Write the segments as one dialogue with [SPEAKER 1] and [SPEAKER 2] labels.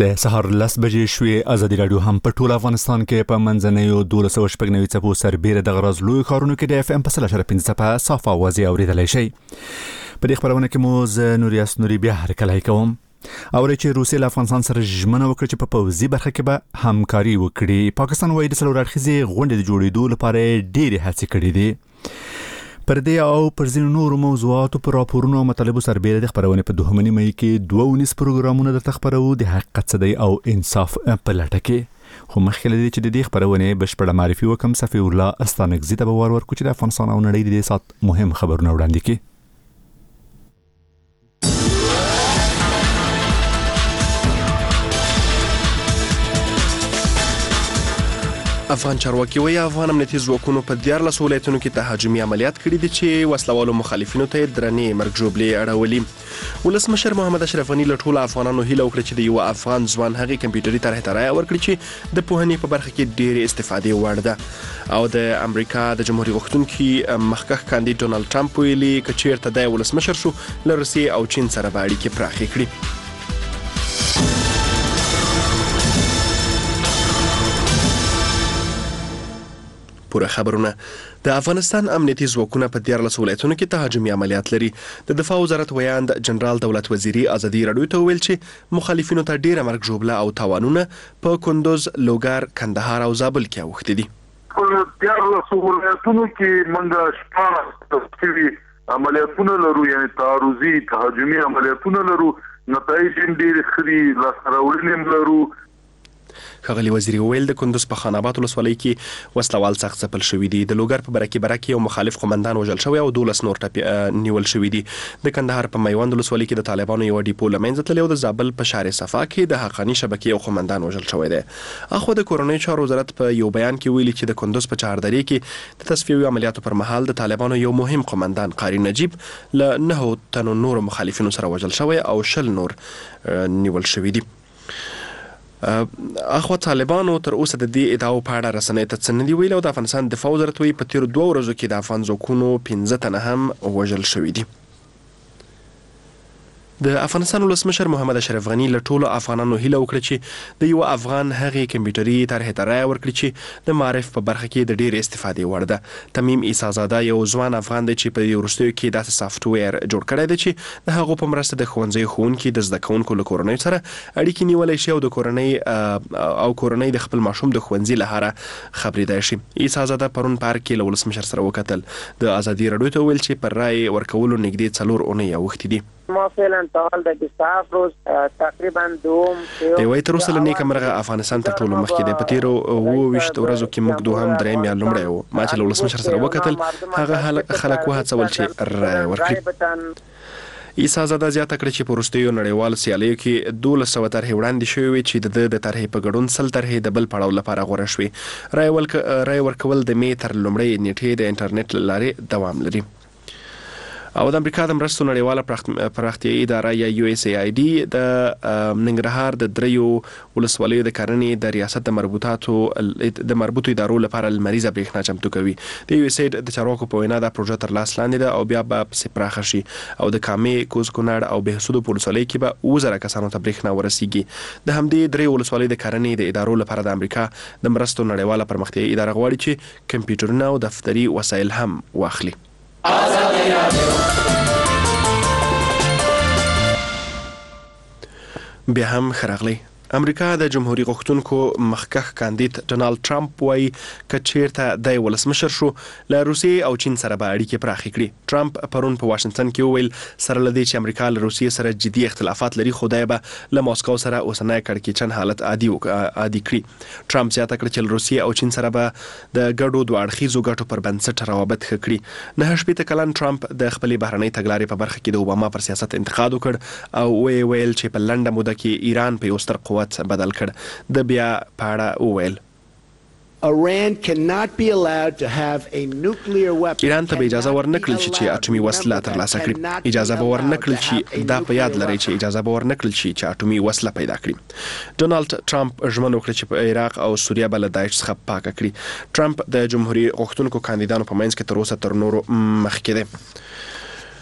[SPEAKER 1] د سهار 10 بجې شوې. ازادي راډیو هم په ټول افغانستان کې په منځنیو 1290 څپو سربېره د غرض لوی ښارونو کې د FM په 100.5 څپه صاف आवाज اوریدلای شي. په دې خبرونه کې مو ز نوریاس نوري بیا هرکلای کوم. اوري چې روسیه له افغانستان سره ژمنه وکړه چې په پوځي برخه کې به همکاري وکړي. پاکستان وايي د څلور اړخیزې غونډې د جوړېدو لپاره ډېرې هڅې کړې دي. پر دې او پر ځینو نورو موضوعاتو پر راپورونو او مطالبو سربېره د خبرونې په 2 مې کې 2 پروګرامونه درته خبرو د حقیقت صدی او انصاف په لټه کې. خو مخکې لدی چې د دې خبرونې بشپړه معرفي وکم. صفی الله استانګزی ته به ورکو چې د افغانستان او نړۍ د دې سات مهم خبرونه وړاندې کړي.
[SPEAKER 2] افغان چارواکي وايي افغان امنیتي ځواکونو په 14 ولایتونو کې تهاجمي عملیات کړي دي چې وسلوالو مخالفینو ته درنې مرګ جوړې اړولې. ولسمشر محمد اشرف غني له ټولو افغانانو هیله وکړه چې د یو افغان ځوان هغې کمپیوټري طرحې ته رایه ورکړي چې د پوهنې په برخه کې ډېرې استفادې وړ ده. او د امریکا د جمهوریت غوښتونکي مخکښ کاندید ډونالد ټرمپ ویلي که چیرته د ولسمشر شو له روسیې او چین سره به اړیکې پراخې کړي. پوره خبرونه. د افغانستان امنیتي ځواکونه په 14 ولایتونو کې تهاجمي عملیات لري. د دفاع وزارت ویاند جنرال دولت وزیری ازادي راډیو ته ویل چې مخالفینو ته ډیره مرګ جوړه او تاوانونه په کندوز، لوګر، کندهار او زابل کې اوښتي دي.
[SPEAKER 3] په 14 ولایتونو کې منګه شپه تفصیلي عملیاتونه لرو، یعنی تعرضي تهاجمي عملیاتونه لرو. نتایج ډیر خري لاسراوړنې لرو.
[SPEAKER 2] ښاغلي وزیري ویل د کندوز په خان آباد ولسوالۍ کې وسلوال سخت ځپل شوي دي. د لوګر په برکې یو مخالف قومندان وژل شوی او 12 نور نیول شوي دي. د کندهار په میوند ولسوالۍ کې د طالبانو یو ډیپو له منځه تللی او د زابل په شهر صفا کې د حقاني شبکې یو قومندان وژل شوی دی. اخو د کورنۍ چارو وزارت په یو بیان کې ویلي چې د کندوز په چهاردرې کې د تصفیوي عملیاتو پر مهال د طالبانو یو مهم قومندان قاری نجیب له 9 تنو نور مخالفینو سره وژل شوی او 20 نور نیول شوي دي. اخو طالبانو تر اوسه د دې ادعاو په اړه رسنۍ ته څه نه دي ویلي او د افغانستان دفاع وزارت وایي په تیرو 2 ورځو کې د افغان ځواکونو 15 تنه هم وژل شوي دي. د افغانستان ولسمشر محمد اشرف غني له ټولو افغانانو هیله وکړه چې د یو افغان هغې کمپیوټري طرحې ته رایه ورکړي چې د معرف په برخه کې د ډېرې استفادې وړ ده. تمیم عیسازاده یو ځوان افغان دی چې په وروستیو کې داسې سافټویر جوړ کړی دی چې د هغو په مرسته د ښوونځیو ښوونکي د زده کوونکو له کورنۍ سره اړیکې نیولی شي او د کورنۍ د خپل ماشوم د ښوونځي له هره خبرېدای شي. عیسازاده پرون پارک کې له ولسمشر سره وکتل. د ازادي راډیو ته ویل چې پر رایې ورکولو نږدې 4 اونۍ اوښتې دي.
[SPEAKER 4] ما فعلا تا حال د 27 روز تقریبا دوم
[SPEAKER 2] دی وای تر اوسه نیکه مرغه افغانستان تر ټولو مخکې دی. په تیرو 20 ورځو کې موږ دوهم درېیم یا لومړی وو. ما چې له ولسمشر سره وکتل هغه خلک وهڅول چې رایه ورکړي. عیسازاده زیاته کړه چې په وروستیو نړیوالو سیالیو کې 1200 طرحې وړاندې شوې وې چې د طرحې په ګډون 100 طرحې د بل پړاو لپاره غوره شوې. رایه ورکول د مې تر لومړۍ نیټې د انټرنیټ له لارې دوام لري. او د امریکا د مرستو نړیواله پراختیایي اداره یا USAID د ننګرهار د 3 ولسوالیو د کرنې د ریاست د مربوطو ادارو لپاره لمریزه برېښنا چمتو کوي. د USAID د چارواکو په وینا دا پروژه تر لاس لاندې ده او بیا به پسې پراخه شي او د کامې، کوز کونړ او بهسودو په ولسوالیو کې به 1000 کسانو ته برېښنا ورسیږي. د همدې 3 ولسوالیو د کرنې د ادارو لپاره د امریکا د مرستو نړیواله پرمختیایي اداره غواړي چې کمپیوټرونه او دفتري وسایل هم واخلي. بیا هم خراغلی. امریکا د جمهوریت غوښتونکو مخکښ کاندید ډونالد ټرمپ وایي که چیرته د ولسمشر شو له روسیې او چین سره به اړیکې پراخې کړي. ټرمپ پرون په واشنګټن کې وویل سره له دې چې امریکا له روسیې سره جدي اختلافات لري خو دی به له ماسکو سره اوسنی کړکېچن حالت عادي کړي. ټرمپ زیاته کړه چې له روسیې او چین سره به د ګډو دوه اړخیزو ګټو پر بنسټ روابط ښه کړي. 9 کلن ټرمپ د خپلې بهرنۍ تګلارې په برخه کې د اوباما پر سیاست انتقاد وکړ او ویل چې په لنډه موده کې ایران په یو ستر قوت بدل کړ. د بیا پاړه وویل
[SPEAKER 5] Iran cannot be allowed to have a nuclear weapon.
[SPEAKER 2] ایران ته به اجازه ورنکړل شي چې اټومي وسله ترلاسه کړي. اجازه به ورنکړل شي دا په یاد لرئ چې اجازه به ورنکړل شي چې اټومي وسله پیدا کړي. ډونالد ټرمپ ژمنه وکړه چې په عراق او سوریه به له داعش څخه پاکه کړي. ټرمپ د جمهوریت غوښتونکو کاندیدانو په منځ کې تر اوسه تر نورو مخکې دی.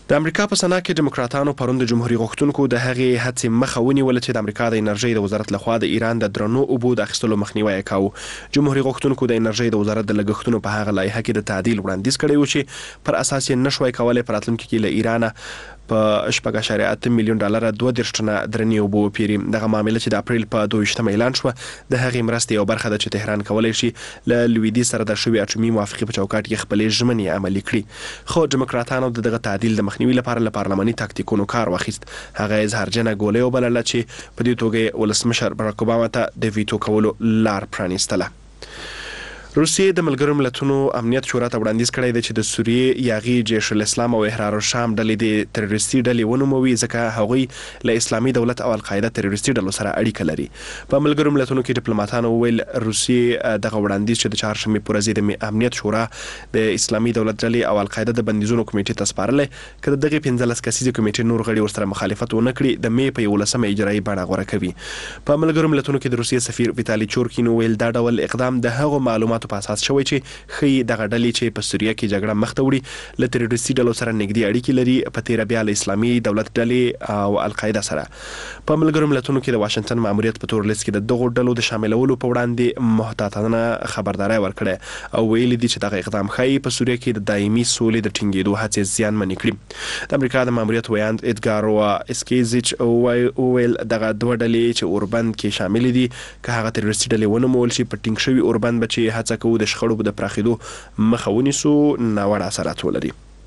[SPEAKER 2] د امریکا په سنا کې دیموکراتانو پرون د جمهوریت غوښتونکو د هغې هڅې مخه ونیول چې د امریکا د انرژۍ د وزارت لخوا د ایران د درنو اوبو د اخیستلو مخنیوی کاوه. جمهوریت غوښتونکو د انرژۍ د وزارت د لګښتونو په هغه لایحه کې د تعدیل وړاندیز کړی و چې پر اساس یې نشوي کولای په راتلونکي کې له ایران په 8.8 میلیون ډالر 2 ټنه درنې اوبه وپیري. دغه معاملې چې د اپریل په 22 اعلان شو د هغې مرستې یو برخه ده چې تهران کولای شي له لویدیځ سره د شوی اټومي موافقې په چوکاټ کې خپلې ژمنې عملي کړي. خو دیموکراتانو دغه تعدیل د مخنیوي لپاره له پارلماني تاکتیکونو کار واخیست. هغه اظهارجنه ګولۍ وبلله چې په دې توګه ولسمشر باراک اوباما ته د ویټو کولو لار پرانیستله. روسیې د ملګرو ملتونو امنیت شورا ته وړاندیز کړی دی چې د سوریې یاغي جیش الاسلام او احرار الشام ډلې د تروریستي ډلې ونوموي ځکه هغوی له اسلامي دولت او القاعده تروریستي ډلو سره اړیکه لري. په ملګرو ملتونو کې ډیپلوماټانو وویل روسیې دغه وړاندیز چې د چهارشنبې پر ورځ د امنیت شورا د اسلامي دولت ډلې او القاعده د بندیزونو کمیټې ته سپارلې کله دغه 15 کسیزه کمیټې نور غړي ورسره مخالفت ونه کړي د مې په 11 اجرایي بڼه غوړه کوي. په ملګرو ملتونو کې د روسیې سفیر ویتالي چورکین ویل دا ډول اقدام د هغو معلوماتو په اساس شوی چې خي دغه ډلې چې په سوریه کې جګړه مخ ته وړي له تروریستي ډلو سره نږدې اړیکې لري په تیر بیا له اسلامي دولت ډلې او القاعده سره. په ملګرو ملتونو کې د واشنگټن ماموریت په تور لیست کې د دغو ډلو د شاملولو په وړاندې محتاطانه خبرداري ورکړه او ویلي دي چې دغه اقدام ښایي په سوریه کې د دایمي سولې د ټینګېدو هڅې زیانمنې کړي. د امریکا د ماموریت ویاند ادګار اسکیزیچ ویل دغه دوه ډلې چې اوربند کې شامل دي که هغه تروریستي ډلې ونومول شي په ټینګ شوي اوربند به چې هڅه کوو د شخړو د پراخېدو مخه ونیسو ناوړه اثرات ولري.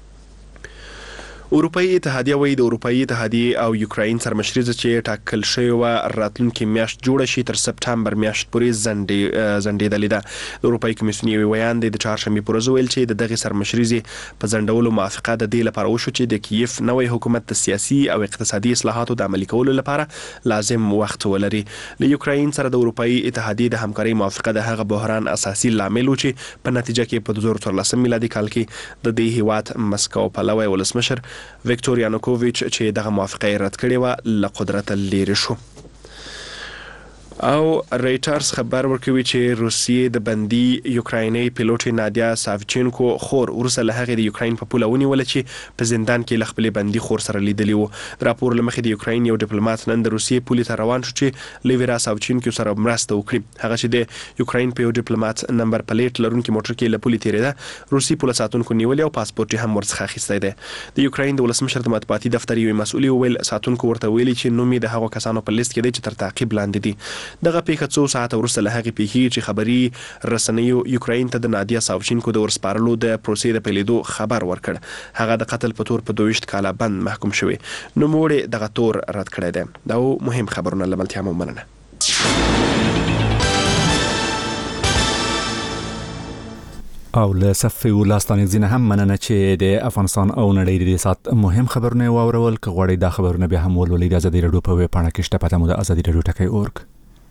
[SPEAKER 2] اروپאי اتحادیه وایي د اروپאי اتحادیه او یوکراین سرمشري چې ټاکل شوی و راتلونکي میاشت جوړه شي تر سپټمبر میاشت پورې ځنډېدلې ده. د اروپאי کمیسیون یو ویان د چهارشنبې پر ورځ ویل چې د دغه سرمشري په ځنډولو موافقه د دې لپاره وشو چې د کیف نوې حکومت د سیاسي او اقتصادي اصلاحاتو د عملي کولو لپاره لازم وخت ولري. له یوکراین سره د اروپאי اتحادیه د همکارۍ موافقه د هغه بحران اساسي لامل و چې په نتیجه کې په 2014 میلادي کال کې د دې هیواد مسکو پلوی ولسمشر ویکټور یانوکوویچ چې دغه موافقه رد کړې و له قدرت لري شو. او ریټرز خبر ورکوي چې روسیې د بندي یوکرایني پیلوټ نادیا ساوچینکو خور ورسره له هغه د یوکراین په پوله ونیول چې په زندان کې له خپل بندي خور سره لیدلی وو. راپور لمخې د یوکراین یو ډیپلوماټ نن د روسیې پولې ته روان شو چې لیویرا ساوچینکو سره مرسته وکړي. هغه چې د یوکراین په یو ډیپلوماټ نمبر پلیټ لرونکي موټر کې له پولې تیریده روسي پوله ساتونکو نیولې او پاسپورت هم ورڅخه اخیستی دی. د یوکراین د ولسمشر د مطبوعاتي دفتر یو مسؤل ویل ساتونکو ورته ویلي چې نوم یې د هغو کسانو په لیست کې دی چې تر تعقیب لاندې دي. دغه پیښه څو ساعته وروسته له هغې پیښې چې خبري رسنیو یوکراین ته د نادیا ساوچینکو د ورسپارلو د پروسې د پیلېدو خبر ورکړ. هغه د قتل په تور په 22 کاله بند محکوم شوی. نوموړی دغه تور رد کړی دی. دا مهم خبرونه له ملتیا مو مننه.
[SPEAKER 1] او له صفې ولاستانې ځینه هم مننه چې د افغانستان او نړۍ د سات مهم خبرونه واورول. که غواړئ دا خبرونه بیا هم ولولئ د ازادي راډیو په ویب پاڼه کې شته. پته مو د ازادي راډیو ټکی اورګ.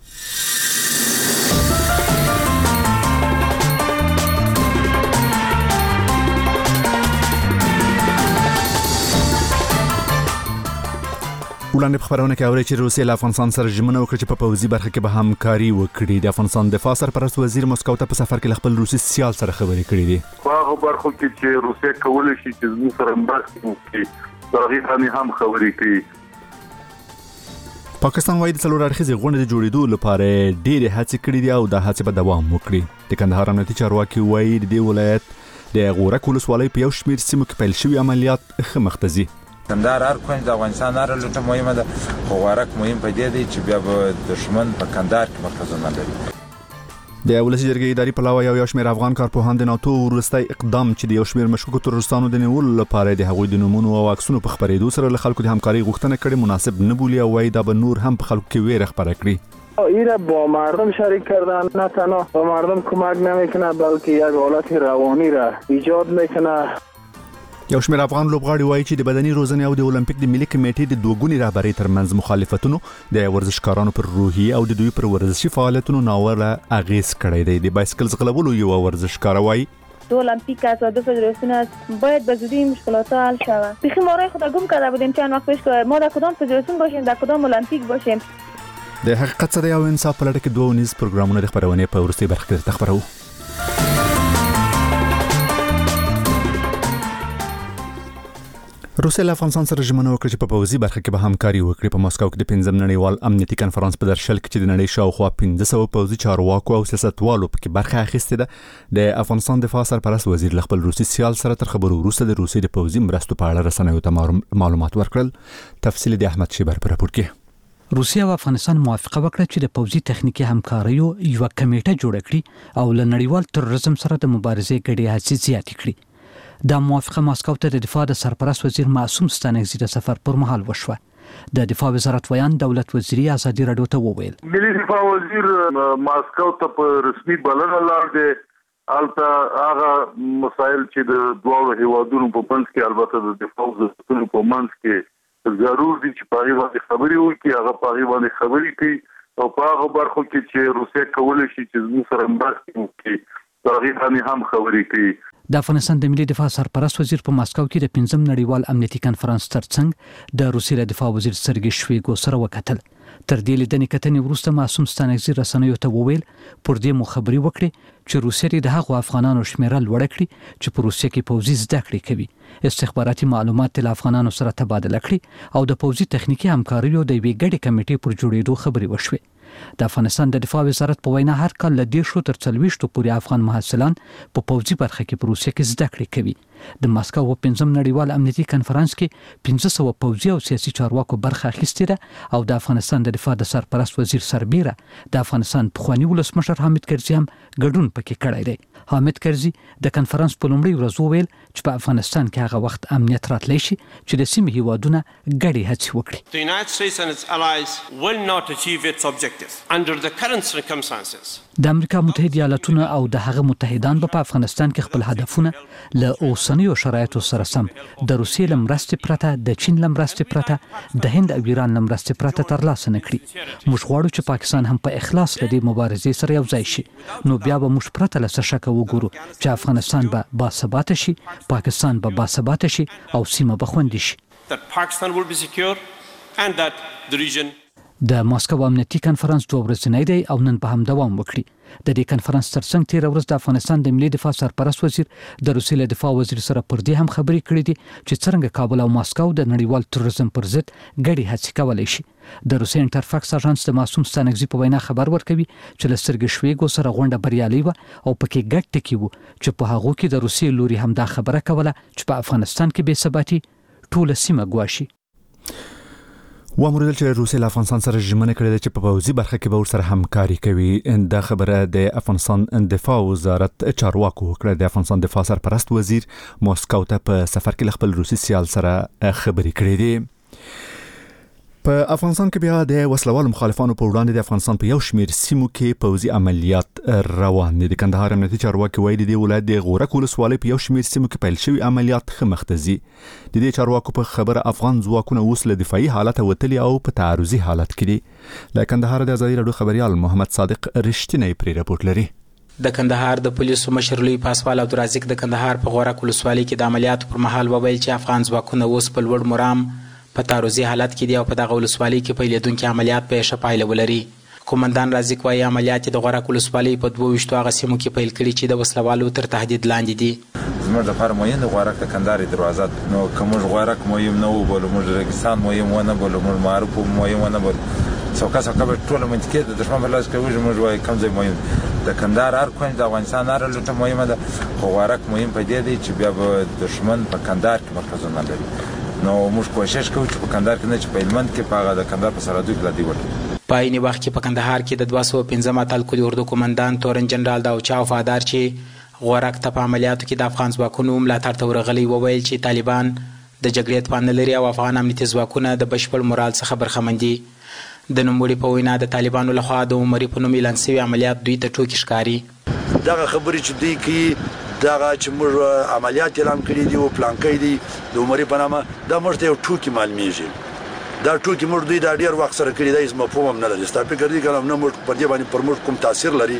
[SPEAKER 1] وړاندې په خبرونه کې اوري چې روسیې له افغانستان سره ژمنه وکړه چې په پوځي برخه کې به همکاري وکړي. د افغانستان دفاع سرپرست وزیر مسکو ته په سفر کې خپل روسي سیال سره خبرې کړې دي.
[SPEAKER 3] هغه برخه کې چې روسیې کولای شي چې زموږ سره مرسته وکړي دغه هم خبرې کوي.
[SPEAKER 1] پاکستان وايي د څلور اړخیزې غونډې د جوړېدو لپاره ډېرې هڅې کړې دي او دا هڅې به دوام وکړي. د کندهار امنیتي چارواکي وايي د دې ولایت د غورک ولسوالۍ په یو شمېر سیمو کې پیل شوي عملیات ښه مخ ته ځي.
[SPEAKER 6] کندهار هر کونج د افغانستان هر لوټه مهمه ده خو غورک مهم په دې دی چې بیا به دشمن په کندهار کې مرکزونه لري.
[SPEAKER 1] د ولسي جرګې اداري پلاوی یو شمېر افغان کارپوهان د ناتو وروستی اقدام چې د یو شمېر مشکوکو تروریستانو د نیولو لپاره د هغوی د نومونو او عکسونو په خپرېدو سره له خلکو د همکارۍ غوښتنه کړې مناسب نه بولي او وايي دا به نور هم په خلکو کې ویره خپره کړي.
[SPEAKER 7] ایره با مردم شریک کردن نه تنها با مردم کمک نمیکنه بلکه یک حالت روانی را ایجاد میکنه.
[SPEAKER 1] یو شمېر افغان لوبغاړي وایي چې د بدني روزنې او د اولمپیک د ملي کمیټې د دوګوني رهبرۍ ترمنځ مخالفتونو د ورزشکارانو پر روحي او د دوی پر ورزشي فعالیتونو ناوړه اغیز کړی دی. د بایسکل ځغلولو یو ورزشکار وایي
[SPEAKER 8] دو المپیک از و دو فدراسیون است باید به زودی مشکلات ها حل شود. بیخی ما راه خود گم کرده بودیم چند وقت پیش که ما در کدام فدراسیون باشیم در کدام المپیک باشیم.
[SPEAKER 1] د حقیقت سره یو انصاف په لړ کې دوه ونیز پروګرامونه د خبرونې په وروستۍ برخه کې خبرو. روسیا له افغانستان سره ژمنه وکړه چې په پوځي برخه کې به همکاري وکړي. په مسکو کې د 5م نړیوال امنیتي کنفرانس په درشل کې چې د نړۍ شاوخوا 1500 پوځي چارواکو او سیاستوالو پکې برخه اخیستې ده، د افغانستان دفاع سرپرست وزیر له خپل روسي سیال سره تر خبرو وروسته د روسي د پوځي مرستو په اړه رسنیو ته معلومات ورکړل. تفصیل د احمد شیبر په راپور کې.
[SPEAKER 9] روسیا او افغانستان موافقه وکړه چې د پوځي تخنیکی همکاریو یو کمیټه جوړه کړي او له نړیوال تروریزم سره د مبارزې ګډې هڅې زیاتې کړي. دا موافقه ماسکو ته د دفاع د سرپرست وزیر معصوم ستانکزي د سفر پر مهال وشوه. د دفاع وزارت ویان دولت وزیری ازادي رادیو ته وویل
[SPEAKER 3] ملي دفاع وزیر ماسکو ته په رسمي بلنه لاړ البته هغه مسایل چې د دوه هیوادونو په منځ کې البته د دفاع وزارتونو په منځ کې ضرور دي چې په هغه باندې خبرې وکړي، هغه په هغه باندې خبرې کوي او په هغه برخو کې چې روسیا کولای شي چې زموږ سره مرسته وکړي هغه باندې هم خبرې کوي.
[SPEAKER 9] د افغانستان د ملي دفاع سرپرست وزیر په ماسکو کې د 5م نړیوال امنیتي کنفرانس ترڅنګ د روسیې د دفاع وزیر سرګی شویګو سره وکتل. تر دې لیدنې کتنې وروسته معصوم ستانکزي رسنیو ته وویل پر دې مو خبري وکړي چې روسیې د هغو افغانانو شمیره لوړه کړي چې په روسیې کې پوځي زده کړې کوي، استخباراتي معلومات د افغانانو سره تبادله کړي او د پوځي تخنیکی همکاریو د یوې ګډې کمیټې پر جوړېدو خبري وشوي. د افغانستان د دفاع وزارت په وینا هر کال له 10 تر 40 پورې افغان محصلان په پوځي برخه کې په روسیې کې زده کړې کوي. د ماسکو په 5م نړیوال امنیتي کنفرانس کې 1500 پوځي او سیاسي چارواکو برخه اخیستې ده او د افغانستان د دفاع د سرپرست وزیر سربیره د افغانستان پخوانی ولسمشر حامد کرزي هم ګډون پکې کړی دی. حامد کرزي د کنفرانس په لومړۍ ورځ وویل چې په افغانستان کې هغه وخت امنیت راتلی شي چې د سیمې هیوادونه ګډې هڅې وکړي.
[SPEAKER 10] The United States and its allies will not achieve its objective under the current circumstances.
[SPEAKER 9] د امریکا متحده ایالاتونه او د هغه متحدان په افغانستان کې خپل هدفونه له اوسنیو شرایطو سره سم د روسیې له مرستې پرته، د چین له مرستې پرته، د هند او ایران له مرستې پرته ترلاسه نه کړي. موږ غواړو چې پاکستان هم په اخلاص له دې مبارزې سره یو ځای شي، نو بیا به موږ پرته له څه شکه وګورو چې افغانستان به باثباته شي، پاکستان به باثباته شي او سیمه به خوندي شي.
[SPEAKER 10] That Pakistan will be secure and that the region.
[SPEAKER 9] د ماسکو امنیتي کنفرانس 2 ورځې دی او نن به هم دوام وکړي. د دې کنفرانس ترڅنګ تیر ورځ د افغانستان د ملي دفاع سرپرست وزیر د روسیې له دفاع وزیر سره پر دې هم خبرې کړې دي چې څنګه کابل او ماسکو د نړیوال تروریزم پر ضد ګډې هڅې کولای شي. د روسي انټرفاکس اژانس د معصوم ستانکزي په وینا خبر ورکوي چې له سرګی شویګو سره غونډه بریالۍ وه او پکې ګډ ټکي وو چې په هغو کې د روسیې لوري هم دا خبره کوله چې په افغانستان کې بې ثباتي ټوله سیمه ګواښي.
[SPEAKER 1] واموریدل چې روسیا له افغانستان سره ژمنه کړې ده چې په پوځي برخه کې به ورسره همکاري کوي. دا خبره د افغانستان دفاع وزارت چارواکو وکړه. د افغانستان دفاع سرپرست وزیر ماسکو ته په سفر کې خپل روسي سیال سره خبرې کړې دي. په افغانستان کې بیا د وسلوالو مخالفانو په وړاندې د افغانستان په یو شمېر سیمو کې پوځي عملیات روان دي. د کندهار امنیتي چارواکي وایي د ولایت د غورک ولسوالۍ په یو شمېر سیمو کې پیل شوي عملیات ښه مخته ځي. د دې چارواکو په خبره افغان ځواکونه اوس له دفاعي حالت وتلي او په تعرضي حالت کې دي. له کندهار د ازادي رادیو خبريال محمد صادق رښتینی پرې راپورټ لري.
[SPEAKER 11] د کندهار د پولیسو مشر لوی پاسوال عبدالرزاق د کندهار په غورک ولسوالۍ کې د عملیاتو پر مهال وویل چې افغان ځواکونه اوس په لوړ مرام په تعرضي حالت کې دي او په دغه ولسوالۍ کې پیلېدونکي عملیات به ښه پایله ولري. قومندان رازق وایي عملیات د غورک ولسوالۍ په 22 هغه سیمو کې پیل کړي چې د وسلوالو تر تهدید لاندې دي.
[SPEAKER 6] زموږ لپاره مهم د غورک د کندهار دروازه نو که موږ غورک مهم نه وبولو، موږ ریګستان مهم ونه بولو، موږ معروف مهم ونه بولو، څوکه به ټوله منطقې د دښمن په لاس کې وژنو. موږ وایو کوم ځای مهم د کندهار هر کونج د افغانستان هره لوټه مهمه ده، خو غورک مهم په دې دی چې بیا به دښمن په کندهار کې مرکزونه لري. نو موږ کوشش کوو چې په کندهار کې نه چې په هلمند کې په هغه د کندهار په سرحدو کې لدی وکړو.
[SPEAKER 11] په عین وخت کې په کندهار کې د 215 اتل کلي اردو قومندان تورن جنرال داوچا وفادار چې غورک ته په عملیاتو کې د افغان ځواکونو ملاتړ ته ورغلي وویل چې طالبان د جګړې توان نه لري او افغان امنیتي ځواکونه د بشپړ مورال څخه برخمن دي. د نوموړي په وینا د طالبانو لخوا د عمري په نوم اعلان شوي عملیات دوی ته ټوکې ښکاري.
[SPEAKER 12] دغه خبرې چې دوی کوي دغه چې موږ عملیات اعلان کړي دي او پلان کړي دي د عمري په نامه، دا موږ ته یو ټوکې معلومیږي. دا ټوکې موږ دوی دا ډېر وخت سره کړي، دا هېڅ مفهوم هم نه لري. ستا فکر دی که نه موږ پر دې باندې پر موږ کوم تاثیر لري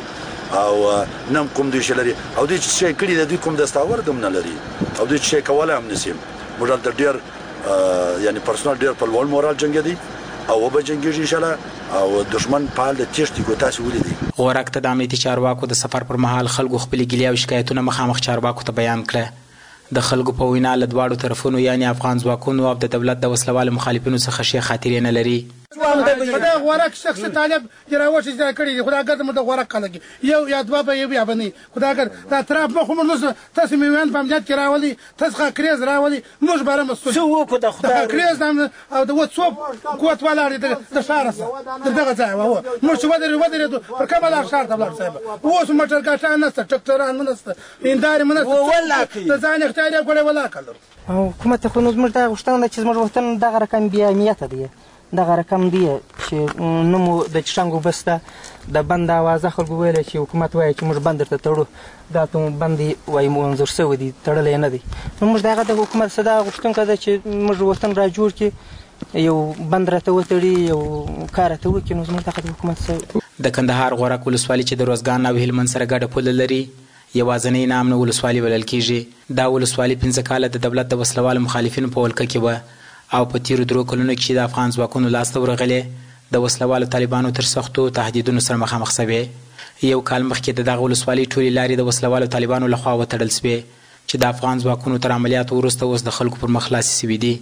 [SPEAKER 12] او نه کوم دوی شی لري او دوی چې شی کړي دی دوی کوم دستاورد هم نه لري او دوی چې شی کولی هم نشي. موږ هلته ډېر یعنې پرسنل ډېر په لوړ مورال جنګېدی او وبه جنګېږي انشاءالله او دښمن په حال د تېښتې کو تاسې ولیدئ.
[SPEAKER 11] غورک ته د امنیتي چارواکو د سفر پر مهال خلکو خپلې ګیلې او شکایتونه مخامخ چارواکو ته بیان کړه. د خلکو په وینا له دواړو طرفونو یعنی افغان ځواکونو او د دولت د وسلوالو مخالفینو څخه ښې خاطرې نه لري.
[SPEAKER 13] خدای غوړک شخص طالب جراوش اجرا کړی خدای ګر مده غوړک کلګي یو یا دوا به یو بني خدای ګر دا طرف مخ موږ نو تاسو میوان په امجاد کراولي تاسو کریز راولي موږ بار مسول شو کو د خدای کریز او د وڅوب قوت ولاړ د شارسه دغه ځای وو موږ ودرې پر کومه شار ته بلار صاحب اوس موټر ګاټان نسته ټکټران نسته اندار منسته والله د ځان اختیار کولای ولا کړو
[SPEAKER 14] او حکومت خو نو موږ ته غوښتنه چې موږ وطن دغه رقم بیا امنیت دی دغه رقم دی چې نو مو د چشنګو بسته د بند اوازه خلکو ویل چې حکومت وایي چې موږ بند ته تړو دا ته بندي وایي منظور شوی دی تړلې نه دی نو موږ دغه د حکومت صدا غوښتنه ده چې موږ وطن را جوړ کړي یو بند راته وتړي یو کار ته وکړي نو موږ دغه حکومت سره
[SPEAKER 11] د کندهار غورک ولسوالي چې د روزګان او هلمند سره ګډه پوله لري یوازینۍ نامنه ولسوالي بلل کیږي دا ولسوالي 15 کاله د دولت د وسلوالو مخالفینو په ولکه کې وه او په تیرو 3 کلونو کې د افغان ځواکونو لاسته ورغلې د وسلوالو طالبانو تر سختو تهدیدونو سره مخامخ شوې یو کال مخکې د دغه ولسوالۍ ټولې لارې د وسلوالو طالبانو لخوا وتړل شوې چې د افغان ځواکونو تر عملیاتو وروسته اوس د خلکو پر مخ خلاصې شوي دي.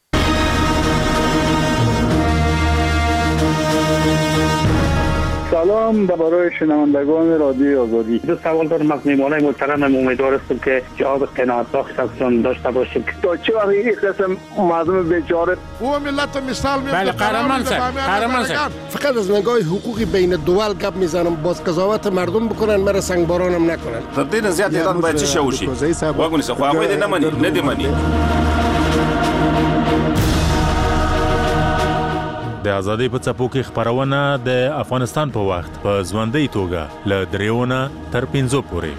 [SPEAKER 7] سلام برای شنوندگان رادیو آزادی.
[SPEAKER 15] دو سوال دارم از میهمانای محترمم. امیدوار هستم که جواب قناعت بخش ازتون داشته باشیم.
[SPEAKER 7] تا چه وقت این قسم مردم بیچاره
[SPEAKER 16] او ملت مثال میاد.
[SPEAKER 17] بله قهرمان صاحب
[SPEAKER 16] فقط از نگاه حقوقی بین دول گپ میزنم باز قضاوت مردم بکنن مرا سنگبارانم نکنن.
[SPEAKER 18] تر دې زیات ایران باید چی شوشي واګونی څه خو هغه نه مني نه دی مني.
[SPEAKER 19] د ازادۍ په څپو کې خبرونه د افغانستان په وخت په ژوندۍ توګه له 3 تر 5 پورې.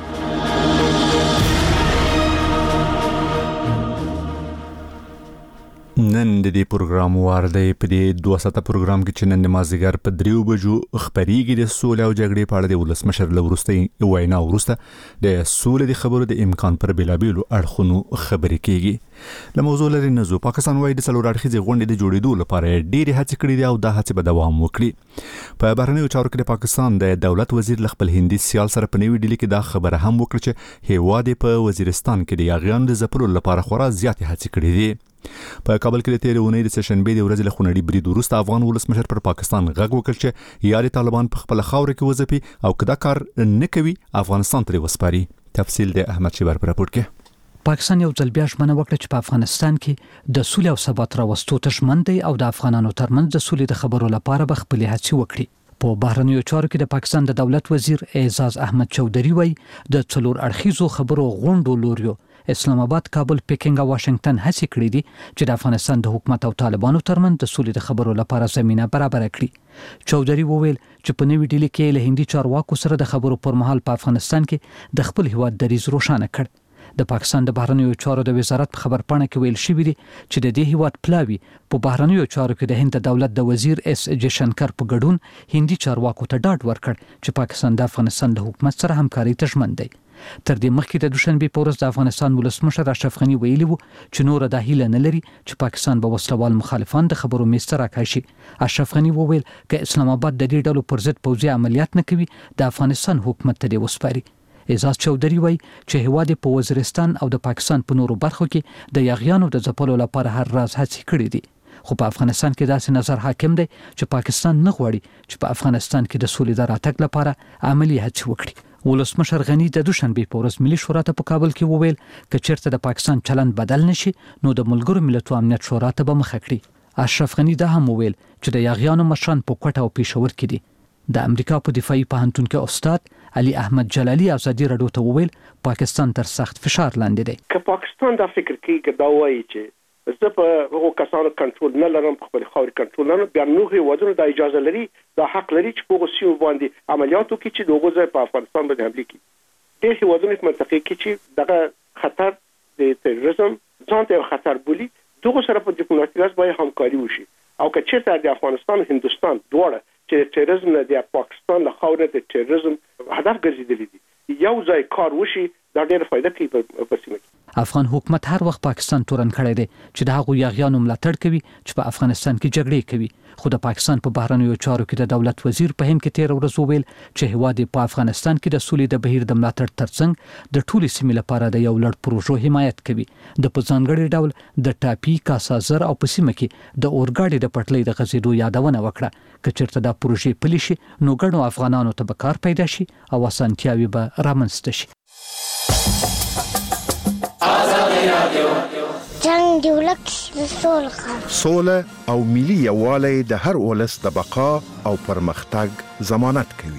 [SPEAKER 1] نن د دې پروګرام وار دی په دې 2 ساعته پروګرام کې چې نن مازیګر په 3 بجو خبريږي د سولې او جګړې په اړه د ولسمشر لورستۍ وینا ورسته د سولې د خبرو د امکان پر بلابیلو اړخونو خبرې کیږي. له موضوع لري نزو پاکستان وايي د څلور اړخیزې غونډې د جوړېدو لپاره ډېری هڅې کړې دي او دا هڅې به دوام وکړي. په بهرنیو چارو کې د پاکستان د دولت وزیر خپل هندي سیال سره په نوې ډیلي کې دا خبره هم وکړه چې هیواد په وزیرستان کې د یاغیانو د ځپلو لپاره خورا زیاتې هڅې کړې دي. په کابل کې د تیر اونۍ د سشنبه د ورځې له خونړي برید وروسته افغان ولسمشر پر پاکستان غږ وکړ چې یا د طالبان په خپل خاور کې وځپي او کدا کار نه کوي افغانستان ترې وسپاري. تفصیل د احمد شیبر پر راپور کې.
[SPEAKER 9] پاکستان یو ځل بیا ژمنه وکړه چې په افغانستان کې د سولې او ثبات راوستو ته ژمن دی او د افغانانو ترمنځ د سولې د خبرو لپاره به خپل هڅې وکړي. په بهرنیو چارو کې د پاکستان د دولت وزیر اعزاز احمد چودري وایي د څلور اړخیزو خبرو غونډو لوريو اسلام آباد، کابل، پکینګ او واشنگټن هڅې کړې دي چې د افغانستان د حکومت او طالبانو ترمنځ د سولې د خبرو لپاره زمينه برابر کړي. چودري وویل چې په نوې ډیلي کې له هندي چارواکو سره د خبرو پر مهال په افغانستان کې د خپل هیواد دریځ روښانه کړ. د پاکستان د بهرنیو چارو د وزارت په خبرپاڼه کې ویل شوی دی چې د دې هیواد پلاوی په بهرنیو چارو کې د هند دولت د وزیر اس جیشنکر په ګډون هندي چارواکو ته ډاډ ورکړ چې پاکستان د افغانستان د حکومت سره همکاري ته ژمن دی. تر دې مخکې د دوشنبه په ورځ د افغانستان ولسمشر اشرف غنی ویلي وو چې نور د هیله نه لري چې پاکستان به وسلوال مخالفان د خبرو میسته راکاشي. اشرف غنی وویل چې اسلام آباد د دې ډلو پر ضد پوځي عملیات نه کوي د افغانستان حکومت ته وسپاري. اعزاز چودري وایي چې هیواد په وزیرستان او د پاکستان په نورو برخو کې د یاغیانو د ځپلو لپاره هر راز هڅې کړې دي خو په افغانستان کې داسې نظر حاکم دی چې پاکستان نه غواړي چې په افغانستان کې د سولې د راتګ لپاره عملی هڅې وکړي. ولسمشر غنی د دوشنبه په ورځ ملي شورا ته په کابل کې وویل چې چیرته د پاکستان چلند بدل نشي نو د ملګرو ملتونو امنیت شورا ته به مخه کړي. اشرف غنی دا هم وویل چې د یاغیانو مشران په کوټه او پېښور کې دي. د امریکا په دفاعي پوهنتون کې استاد علي احمد جلالي ازادي رادیو ته وویل پاکستان تر سخت فشار لاندې دی.
[SPEAKER 20] که پاکستان دا فکر کوي چې دا وایي چې زه په هغو کسانو کنټرول نه لرم په خپل خاورې کنټرول نه لرم بیا نور هیوادونو دا اجازه لري دا حق لري چې په هغو سیمو باندې عملیات وکړي چې د هغو ځای په افغانستان باندې حملې کړي. ډېر هیوادونه په منطقه کې چې دغه خطر د تروریزم ځان ته خطر بولي دغه سره په ډیپلوماټیک لحاظ باید همکاري وشي او که چېرته د افغانستان هندوستان دواړه چې د تروریزم نه د پاکستان له خاورې د تروریزم هدف ګرځېدلي دي یو ځای کار وشي دا ډېر فائدہ کوي په سیمه کې.
[SPEAKER 9] افغان حکومت هر وخت پاکستان تورن کړی دی چې د هغو یاغیانو ملاتړ کوي چې په افغانستان کې جګړې کوي. خو د پاکستان په بهرنیو چارو کې د دولت وزیر په هند کې 13 ورځې وویل چې هیواد په افغانستان کې د سولې د بهیر د ملاتړ ترڅنګ د ټولې سیمې لپاره د یو لړ پروژو حمایت کوي. د په ځانګړي ډول د ټاپي، کاسازر او په سیمه کې د اورګاډي د پټلۍ د غځېدو یادونه وکړه. که چېرته دا پروژې پلي شي نو ګڼو افغانانو ته به کار پیدا شي او اسانتیاوې به رامنځته شي.
[SPEAKER 21] جنگ دی ولک سوله او ملي یووالی د هر ولس د بقا او پرمختګ ضمانت کوي.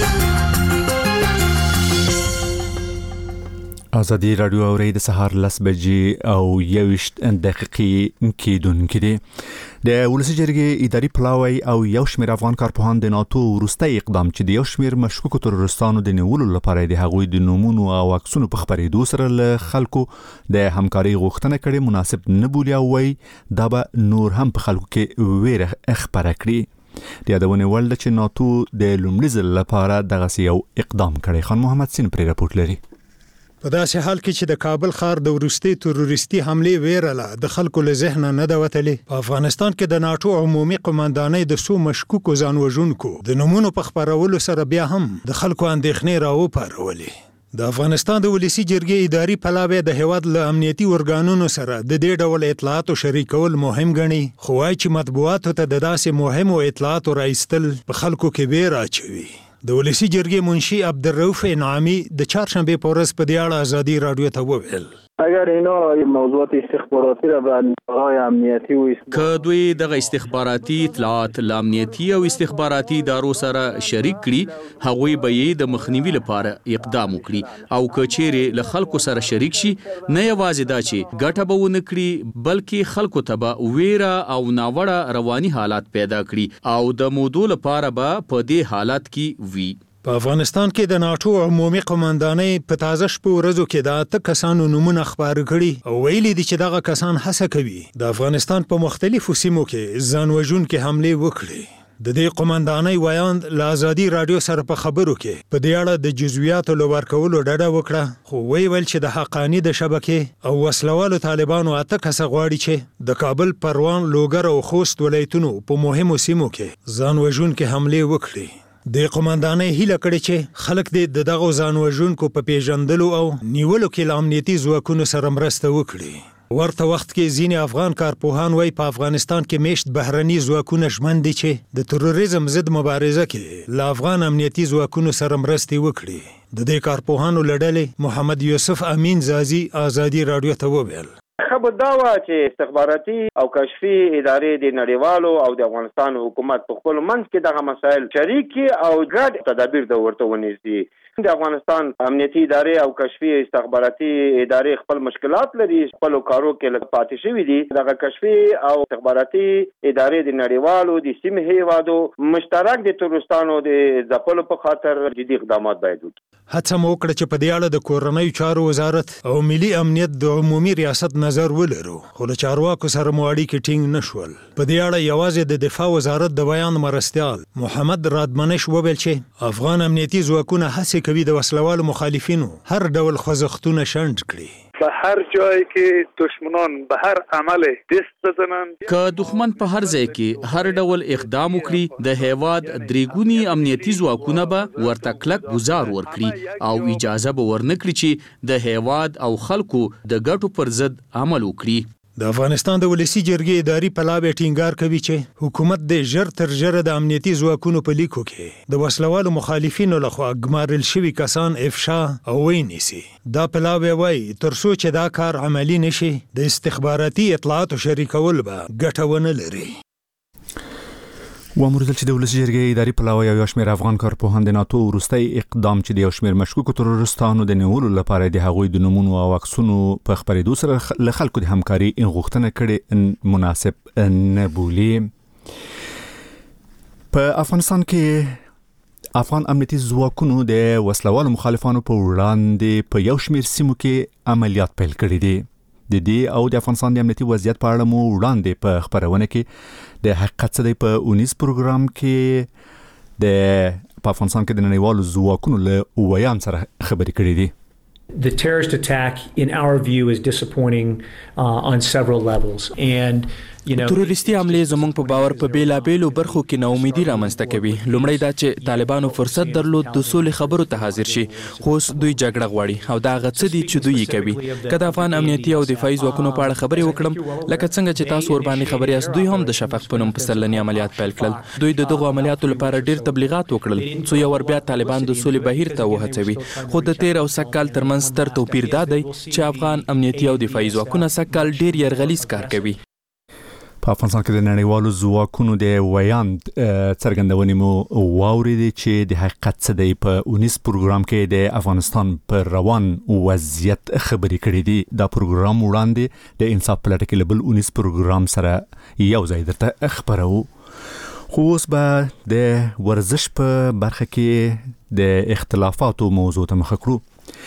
[SPEAKER 1] ازادي رادیو اوري د سهار 10 بجې او 21 دقیقې کېدونکې دي. د ولسي جرګې اداري پلاوی او یو شمېر افغان کارپوهان د ناتو وروستی اقدام چې د یو شمېر مشکوکو تروریستانو د نیولو لپاره د هغوی د نومونو او عکسونو په خپرېدو سره له خلکو د همکارۍ غوښتنه کړې مناسب نه بولي او وایي دا به نور هم په خلکو کې ویره خپره کړي. د یادونې وړ ده چې ناتو د لومړي ځل لپاره دغسې یو اقدام کړی. خان محمد سین پرې راپورټ لري.
[SPEAKER 22] په داسې حال کې چې د کابل ښار د وروستي تروریستي حملې ویره د خلکو له ذهنه نه ده وتلې، په افغانستان کې د ناټو عمومي قماندانۍ د څو مشکوکو ځانوژونکو د نومونو په خپرولو سره بیا هم د خلکو اندېښنې راوپارولې. د افغانستان د ولسي جرګې اداري پلاوی د هیواد له امنیتي ارګانونو سره د دې ډول اطلاعاتو شریکول مهم ګڼي، خو وايي چې مطبوعاتو ته د داسې مهمو اطلاعاتو راایستل په خلکو کې ویره اچوي. د ولسي جرګې منشي عبدالرؤف انعامي د چهارشنبه په ورځ په دې اړه ازادي رادیو ته وویل
[SPEAKER 7] اگر اینا موضوعات استخباراتی را به نیروهای امنیتی و
[SPEAKER 23] که دوی دغه استخباراتي اطلاعات له امنیتي او استخباراتي ادارو سره شریک کړي، هغوی به یې د مخنیوي لپاره اقدام وکړي او که چیرې له خلکو سره شریک شي نه یوازې دا چې ګټه به ونه کړي بلکې خلکو ته به ویره او ناوړه رواني حالات پیدا کړي او د مودو لپاره به په دې حالت کې وي.
[SPEAKER 22] په افغانستان کې د ناټو عمومي قماندانۍ په تازه شپو ورځو کې د 8 کسانو نومونه خپاره کړي او ویلي دي چې دغه کسان هڅه کوي د افغانستان په مختلفو سیمو کې ځانوژونکې حملې وکړي. د دې قماندانۍ ویاند له ازادي رادیو سره په خبرو کې په دې اړه د جزویاتو له ورکولو ډډه وکړه، خو ویل چې د حقانی د شبکې او وسلوالو طالبانو 8 کسه غواړي چې د کابل، پروان، لوګر او خوست ولایتونو په مهمو سیمو کې ځانوژونکې حملې وکړي. د قماندانۍ هیله کړې چې خلک د دغه ځانوژونکو په پیژندلو او نیولو کې له امنیتي ځواکونو سره مرسته وکړي. ورته وخت کې ځینې افغان کارپوهان وایي په افغانستان کې میشت بهرني ځواکونه ژمن دي چې د تروریزم ضد مبارزه کې له افغان امنیتي ځواکونو سره مرستې وکړي. د دې کارپوهانو له ډلې محمد یوسف امین زازي ازادي رادیو ته وویل
[SPEAKER 24] خبر دا و چې استخباراتي او کشفي ادارې د نړیوالو او د افغانستان حکومت په خپل منځ کې دغه مسایل شریک او ګډ تدابیر د ورته ونیسي. د افغانستان امنیتي ادارې او کشفي استخباراتي ادارې خپل مشکلات لري، خپل کارو کې پاتې شوي دي. دغه کشفي او استخباراتي ادارې د نړیوالو د سیمې هیوادو مشترک د تروریستانو د ځپلو په خاطر جدي اقدامات باید وکړي.
[SPEAKER 22] هڅه مو وکړه چې په دې اړه د کورنیو چارو وزارت او ملي امنیت د عمومي ریاست نظر ولرو، خو له چارواکو سره مو اړیکې ټینګ نه شول. په دې اړه یوازې د دفاع وزارت د بیان مرستیال محمد رادمنش وویل چې افغان امنیتي ځواکونه هڅه کوي د وسلوالو مخالفینو هر ډول خوځښتونه شنډ کړي.
[SPEAKER 25] په هر جای کې دشمنان به هر عمل دست بزنن،
[SPEAKER 23] که دښمن په هر ځای کې هر ډول اقدام وکړي د هیواد درېګونی امنیتي ځواکونه به ورته کلک ګزار ورکړي او اجازه به ورنکړي چې د هیواد او خلکو د ګټو پر ضد عمل وکړي.
[SPEAKER 22] د افغانستان د ولسي جرګې اداري پلاوی ټینګار کوي چې حکومت د ژر تر ژره د امنیتي ځواکونو په لیکو کې د وسلوالو مخالفینو لخوا ګمارل شوي کسان افشا او ونیسي. دا پلاوی وایي تر څو چې دا کار عملی نشي د استخباراتي اطلاعاتو شریکول به ګټه ونه لري.
[SPEAKER 1] وامرزل چې د ولسي جرګې اداري پلاوی او یو شمېر افغان کارپوهان د ناتو وروستی اقدام چې د یو شمېر مشکوکو تروریستانو د نیولو لپاره د هغوی د نومونو او عکسونو په خپرېدو سره له خلکو د همکاري غوښتنه کړې مناسب نه بولي. په افغانستان کې افغان امنیتي ځواکونو د وسلوالو مخالفانو په وړاندې په یو شمېر سیمو کې عملیات پیل کړي دي. د دې او د افغانستان د امنیتي وضعیت په اړه مو وړاندې په خبرونه کې د حقیقت څه دی په اونیز پروګرام کې په افغانستان کې د نړیوالو ځواکونو له ویان سره خبرې کړې دي.
[SPEAKER 2] The terrorist attack, in our view, is disappointing on several levels. And
[SPEAKER 3] تروریستي حملې زموږ په باور په بیلابېلو برخو کې ناامیدي رامنځته کوي. لومړی دا چې طالبانو فرصت درلود د سولې خبرو ته حاضر شي، خو اوس دوی جګړه غواړي او دا هغه څه دي چې دوی یې کوي. که د افغان امنیتي او دفاعي ځواکونو په اړه خبرې وکړم، لکه څنګه چې تاسو ورباندې خبرې یاست، دوی هم د شفق په نوم پسرلني عملیات پیل کړل. دوی د دغو عملیاتو لپاره ډېر تبلیغات وکړل څو یو ور بیا طالبان د سولې بهیر ته وهڅوي. خو د 13 او سږ کال ترمنځ ستر توپیر دا دی چې افغان امنیتي او دفاعي ځواکونه سږ کال ډېر یرغلیز کار کوي.
[SPEAKER 1] په افغانستان کې د نړیوالو ځواکونو د ویاند څرګندونې مو واورېدې چې د حقیقت څه دی. په 19 پروګرام کې د افغانستان پر روان وضعیت خبرې کړې دي. دا پروګرام وړاندې د انصاف په لټه کې له بل 19 پروګرام سره یو ځای درته خبرو. خو اوس به د ورزش په برخه کې د اختلافاتو موضوع ته مخه کړو.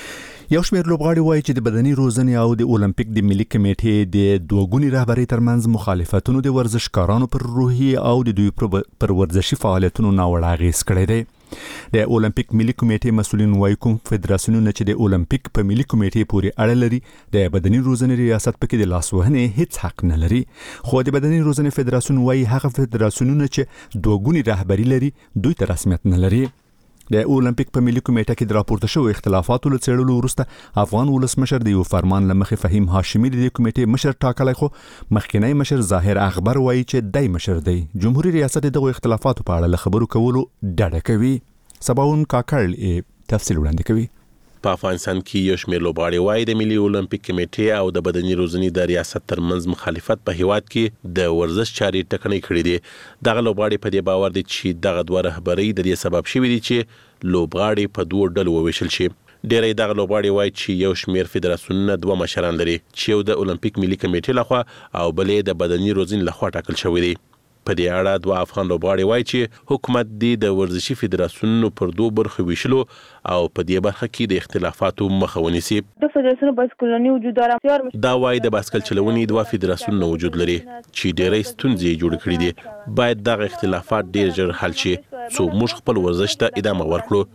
[SPEAKER 1] یو شمېر لوبغاړي وایي چې د بدني روزنې او د اولمپیک د ملي کمیټې د دوه رهبرۍ ترمنځ مخالفتونو د ورزشکارانو پر روحي او د دوی پر ورزشي فعالیتونو ناوړه اغېز کړی دی. د اولمپیک ملي کمیټې مسؤلین وایي کوم فدراسیونونه چې د اولمپیک په ملي کمیټې پورې اړه لري د بدني روزنې ریاست پکې د لاسوهنې هیڅ حق نه لري. خو د بدني روزنې فدراسیون وایي هغه فدراسیونونه چې دوه رهبري لري دوی ته رسمیت نه لري. د اولمپیک په ملي کمیټه کې د راپورته شوو اختلافاتو له څېړلو وروسته افغان ولسمشر د یو فرمان له مخې فهیم هاشمي د دې کمیټې مشر ټاکلی، خو مخکینی مشر ظاهر اخبار وایي چې دی مشر دی. جمهوریت ریاست دغو اختلافاتو په اړه له خبرو کولو ډډه کوي. سباون کاکړ تفصیل وړاندې کوي.
[SPEAKER 4] په افغانستان کې یو شمېر لوبغاړي وایي د ملي اولمپیک کمیټې او د بدني روزنې د ریاست ترمنځ مخالفت په هیواد کې د ورزش چارې ټکنۍ کړې دي. دغه لوبغاړي په دې باور دي چې دغه دوه رهبرۍ د دې سبب شوي دي چې لوبغاړي په دوه ډلو وویشل شي. ډېری دغه لوبغاړي وایي چې یو شمېر فدراسیونونه دوه مشران لري چې یو د اولمپیک ملي کمیټې لخوا او بل د بدني روزنې لخوا ټاکل شوی دی. په دې اړه دوه افغان لوبغاړي وایي چې حکومت د ورزشي فدراسیونونو پر دوه برخو ویشلو او په دې برخه کې د اختلافاتو مخه ونیسي.
[SPEAKER 5] د فدراسیون بایسکلونی وجود داره.
[SPEAKER 4] دا وایي د بایسکل چلونې دوه فدراسیونونه وجود لري چې ډېرې ستونزې جوړ کړې دي. باید دغه اختلافات ډېر ژر حل شي څو موږ خپل ورزش ته ادامه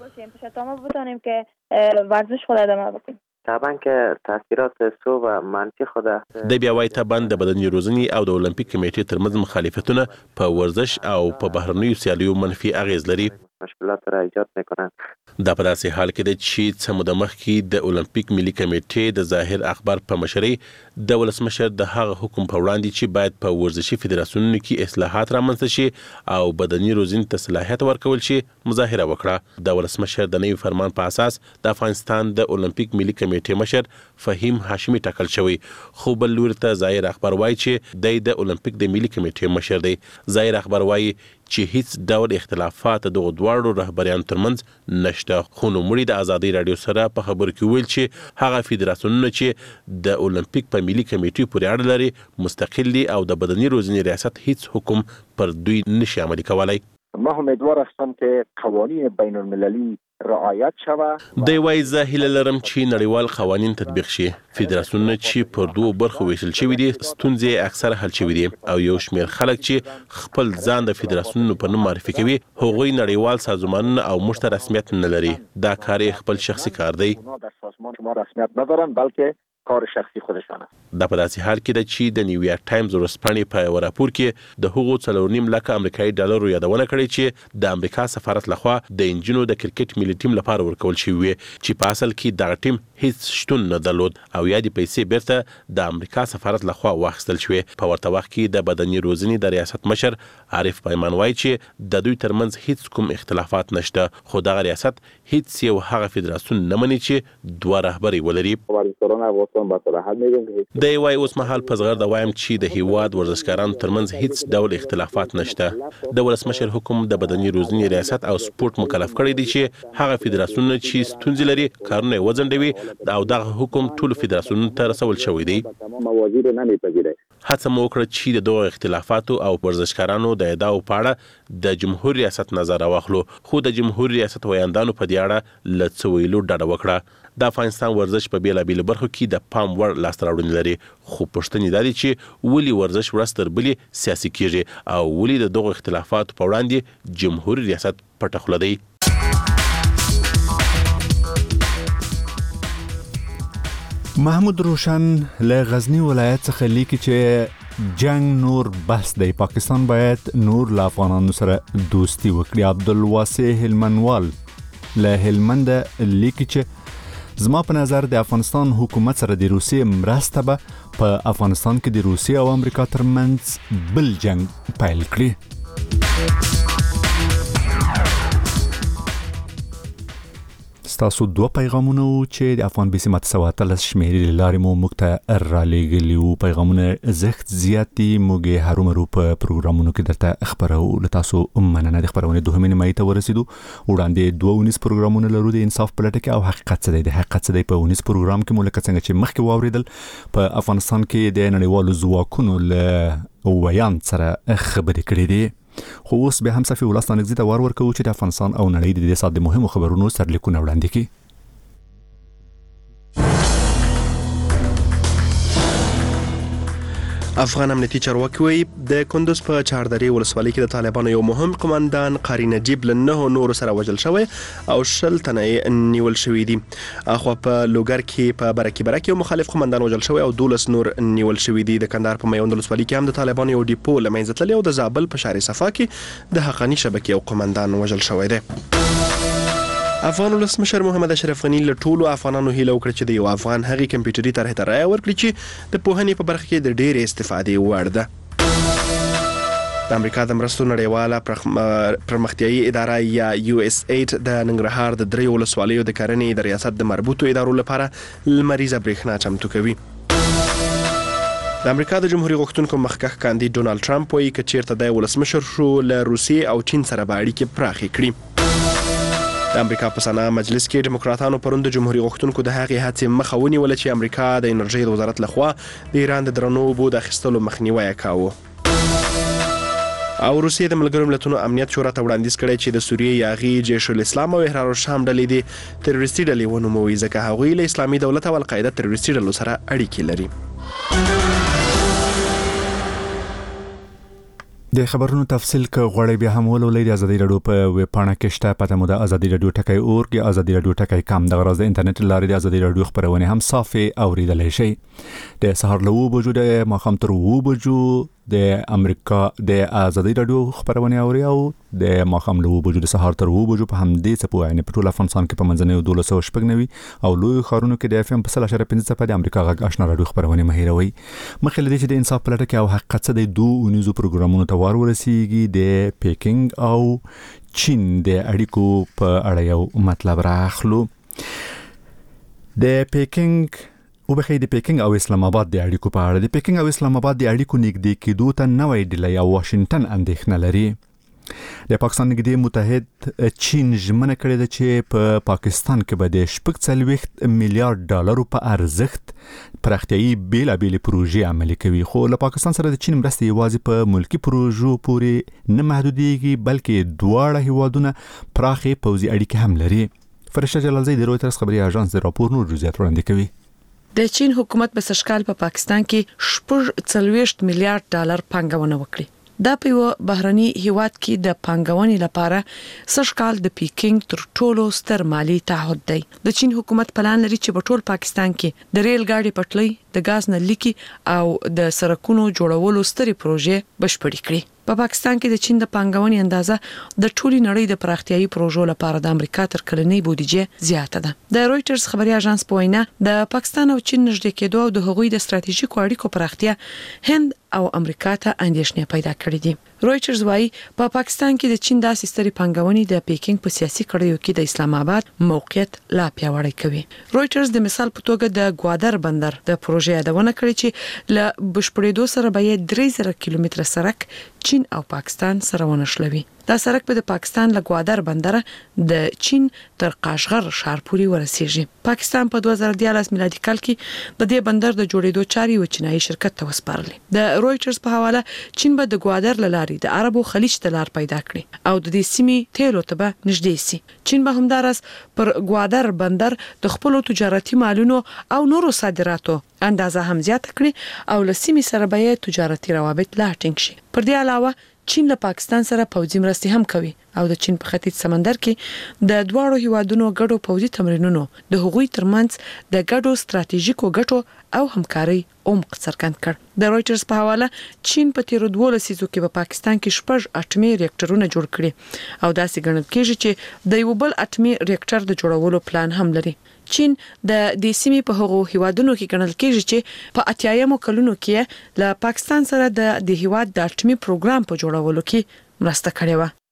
[SPEAKER 4] ورکړو.
[SPEAKER 5] بتونیم که ورزش خود ادامه بدیم.
[SPEAKER 8] طبعا که تاثیرات سو و منفی خود
[SPEAKER 4] د بیا وای طبعا د بدني روزنې او د اولمپیک کمیټې ترمنځ مخالفتونه په ورزش او په بهرنیو سیالیو منفي اغیز لري.
[SPEAKER 8] مشکلات را ایجاد میکنن.
[SPEAKER 4] دا په داسې حال کې ده چې څه موده مخکې د اولمپیک ملي کمیټې د ظاهر اخبار په مشرۍ د ولسمشر د هغه حکم په وړاندې چې باید په ورزشي فدراسیونونو کې اصلاحات رامنځته شي او بدني روزنې ته صلاحیت ورکول شي مظاهره وکړه. د ولسمشر د نوي فرمان په اساس د افغانستان د اولمپیک ملي کمیټې مشر فهیم هاشمي ټاکل شوی، خو بل لوري ته ظاهر اخبار وایي چې د اولمپیک د ملي کمیټې مشر دی. ظاهر اخبار وایي چې هیڅ ډول اختلافات دغه دواړو رهبریانو ترمنځ نشته. خو نوموړي د ازادي رادیو سره په خبرو کې ویل چې هغه فدراسیونونه چې د اولمپیک په ملي کمیټې پورې اړه لري مستقل دي او د بدني روزنې ریاست هیڅ حکم پر دوی نشي عملي کولای.
[SPEAKER 26] ما امیدوار هستم که قوانین بین المللی رعایت شود.
[SPEAKER 4] دی وایي زه هیله لرم چې نړیوال قوانین تطبیق شي. فدراسیونونه چې پر دوه برخو ویشل شوي دي ستونزې اکثره حل شوي دي او یو شمېر خلک چې خپل ځان د فدراسیونونو په نوم معرفي کوي هغوی نړیوال سازمانونه او موږ ته رسمیت نه لري. دا کار خپل شخصي کار دی.
[SPEAKER 26] در سازمان شما رسمیت ندارن بلکه کار شخصي خودشانه.
[SPEAKER 4] دا په داسې حال کې ده چې د نیویارک ټایمز ورځپاڼې په یو راپور کې د هغو 4.5 لکه امریکایي ډالرو یادونه کړې چې د امریکا سفارت لخوا د انجونو د کرکټ ملي ټیم لپاره ورکول شوی چې په اصل کې دغه ټیم هیڅ شتون نه درلود او یا د پیسې بیرته د امریکا سفارت لخوا واخیستل شوی. په ورته وخت کې د بدني روزنې د ریاست مشر عارف پیمان وایي چې د دوی ترمنځ هیڅ کوم اختلافات نشته، خو دغه ریاست هیڅ یو هغه فدراسیون نه مني چې دوه رهبري ولري. دی وایي اوس مهال په زغرده وایم چې د هیواد ورزشکارانو ترمنځ هیڅ ډول اختلافات نشته. د ولسمشر حکم د بدني روزنې ریاست او سپورت مکلف کړی دی چې هغه فدراسیونونه چې ستونزې لري کارونه یې وځنډوي او دغه حکم ټولو فدراسیونونو ته رسول شوی دی. هڅه مو وکړه چې د دغو اختلافاتو او ورزشکارانو د ادعاو په اړه د جمهور ریاست نظر واخلو، خو د جمهور ریاست ویاندانو په دې اړه له څه ویلو ډډه وکړه. د افغانستان ورزش په بیلابیلو برخو کې د پام وړ لاسته راوړنې لري، خو پوښتنې دا دي چې ولې ورزش ورځ تر بلې سیاسي کیږي او ولې د دغو اختلافاتو په وړاندې جمهور ریاست پټه خوله دی.
[SPEAKER 1] محمود روشن له غزنی ولایت څخه لیکي چې جنگ نور بس دی، پاکستان باید نور له افغانانو سره دوستی وکړي. عبدالواسع هلمندوال له هلمند لیکي چې زما په نظر د افغانستان حکومت سره د روسیې مرسته به په افغانستان کې د روسیې او امریکا ترمنځ بل جنگ پیل کړي. تاسو دوه پیغامونه چې د افغان بیسي متسواتل شمیرې لارې مو موږ ته را لېږلي وو. پیغامونه زښت زیات دي، موږ هرومرو په پروګرامونو کې درته خبرو. له تاسو مننه. د خبرونه دوهمې نیمایي ته ورسېدو. وړاندې 2 پروګرامونه لرو د انصاف په لټه کې او حقیقت څه دی. د حقیقت څه دی په 19 پروګرام کې مو لکه څنګه چې مخکې واوریدل په افغانستان کې د نړیوالو ځواکونو له ویان سره خبرې کړې دي. خو اوس به هم صفي ولستان نږدې ته ورکو چې د افغانستان او نړۍ د دې سات د مهمو خبرونو سرلیکونه وړاندې کړي.
[SPEAKER 6] افغان امنیتي چارواکي وایي د کندوز په چهاردرې ولسوالۍ کې د طالبانو یو مهم قومندان قاری نجیب له 9 نورو سره وژل شوی او 10 تنه نیول شوی دي. اخو په لوګر کې په برکي یو مخالف قومندان وژل شوی او 12 نور نیول شوی دي. د کندهار په میوند ولسوالۍ کې هم د طالبانو یو ډیپو له منځه تللی او د زابل په شهر صفا کې د حقانی شبکې یو قومندان وژل شوی دی. افغان ولسمشر محمد اشرف غنی له ټولو افغانانو هیله وکړه چې د یو افغان هغې کمپیوټري طرحې ته رایه ورکړي چې د پوهنې په برخه کې د ډېرې استفادې وړ ده. د امریکا د مرستو نړیواله پرمختیایي اداره یا USAID د ننګرهار د 3 ولسوالیو د کرنې د ریاست د مربوطو ادارو لپاره لمریزه برېښنا چمتو کوي. د امریکا د جمهوریت غوښتونکو مخکښ کاندید ډونالد ټرمپ وایي که چیرته د ولسمشر شو له روسیې او چین سره به اړیکې پراخې کړي. د امریکا په سنا مجلس کې ډیموکراتانو پرون د جمهوریت غوښتونکو د هغې هڅې مخه ونیوله چې امریکا د انرژۍ د وزارت لخوا د ایران د درنو اوبو د اخیستلو مخنیوی کاوه. او روسیې د ملګرو ملتونو امنیت شورا ته وړاندیز کړی چې د سوریې یاغي جیش الاسلام او احرار الشام ډلې د تروریستي ډلې ونوموي ځکه هغوی له اسلامي دولت او القاعده تروریستي ډلو سره اړیکې لري.
[SPEAKER 1] د خبرونو تفصیل که غواړئ بیا هم ولولئ د ازادي راډیو په ویب پاڼه کې شته. پته مو د ازادي راډیو ټکی اورګ یا ازادي راډیو ټکی کام. دغه راز د انټرنیټ لارې د ازادي راډیو خبرونه هم صافي اوریدلای شئ. د سهار له 9 بجو د ماښام تر 9 بجو د امریکا د ازادي راډیو خبرونه اوري او د ماښام له 9 بجو د سهار تر 9 بجو په همدې څپو یعنی په ټول افغانستان کې په منځنیو 1290 او لوی ښارونو کې د FM په 0.5 په د امریکا غږ آشنا راډیو خبرونه مهیروي. مخکې لدې چې د انصاف په لټه کې او حقیقت څه د 2 نيوزو پروګرامونو ته ورسیږي د پیکینګ او چین د اړیکو په اړه یو مطلب راخلو. د پیکینګ او بخې د پیکینګ او اسلام آباد د اړیکو په اړه. د پیکینګ او اسلام آباد د اړیکو نږدې کېدو ته نوې ډله یا واشنگټن اندېښنه لري. د پاکستان نږدې متحد چین ژمنه کړې ده چې په پاکستان کې به د 40 میلیارډ ډالرو په ارزښت پراختیایي بیلابېلې پروژې عملي کوي. خو له پاکستان سره د چین مرستې یوازې په ملکی پروژو پورې نه محدودېږي بلکې دواړه هیوادونه پراخې پوځي اړیکې هم لري. فرشته جلالزی د رویترز خبري اژانس د راپور نور جزئیات وړاندې کوي.
[SPEAKER 10] د چین حکومت په سشکال په پاکستان کې 40 میلیارډ ډالر پانګونه وکړي. دا په بهرني هیواد کې د پانګونې لپاره سشکال د پیکینګ تر ټولو ستر مالی تعهد دی. د چین حکومت پلان لري چې په ټول پاکستان کې د ریل ګاډي پټلۍ، د غاز نلیکي او د سړکونو جوړولو ستري پروژې بشپړې کړي. په پاکستان کې د چین د پانګونې اندازه د ټولي نړۍ د پراختیایي پروژو لپاره د امریکا تر کلنۍ بودیجه زیاته ده. د رویټرز خبري اژانس په وینا د پاکستان او چین نږدې کېدو او د هغوی د ستراتیژیکو اړیکو پراختیا هند او امریکا ته اندېښنې پیدا کړې دي. رویټرز وايي په پاکستان کې د چین داسې ستري پانګونې د پیکینګ په سیاسي کړیو کې د اسلام آباد موقعیت لا پیاوړی کوي. رویټرز د مثال په توګه د ګوادر بندر د پروژې یادونه کړې چې له بشپړېدو سره به 3000 کیلومتره سړک چین او پاکستان سره ونښلوي. دا سړک به د پاکستان له ګوادر بندر د چین تر قاشغر ښار پورې ورسیږي. پاکستان په 2014 میلادي کال کې د دې بندر د جوړېدو چاري و چینایي شرکت ته وسپارلې. د رویټرز په حواله چین به د ګوادر لارې د عربو خلیج ته لار پیدا کړي او د دې سیمې تیلو ته به نږدې سي. چین به همدارس پر ګوادر بندر د خپل تجارتي مالونو او نورو صادراتو اندازه هم زیات کړي او له سیمې سره به تجارتي روابط لا ټینګ شي. پر دې علاوه چین له پاکستان سره پوځي مرستې هم کوي او د چین په ختیځ سمندر کې د دواړو هیوادونو ګډو پوځي تمرینونو د هغوی ترمنځ د ګډو ستراتیژیکو ګټو او همکاري عمق څرګند کړ. د رويټرز په حواله چین په تیر 12 لسیزو کې په پاکستان کې شپږ اټومي ریاکټرونه جوړ کړي او داسې ګڼل کېږي چې د یو بل اټومي ریاکټر د جوړولو پلان هم لري. چین د دې سیمې په هغو هیوادونو کې ګڼل کېږي چې په 80 کلونو کې له پاکستان سره د هیواد د اټومي پروګرام په جوړولو کې مرسته کړې و.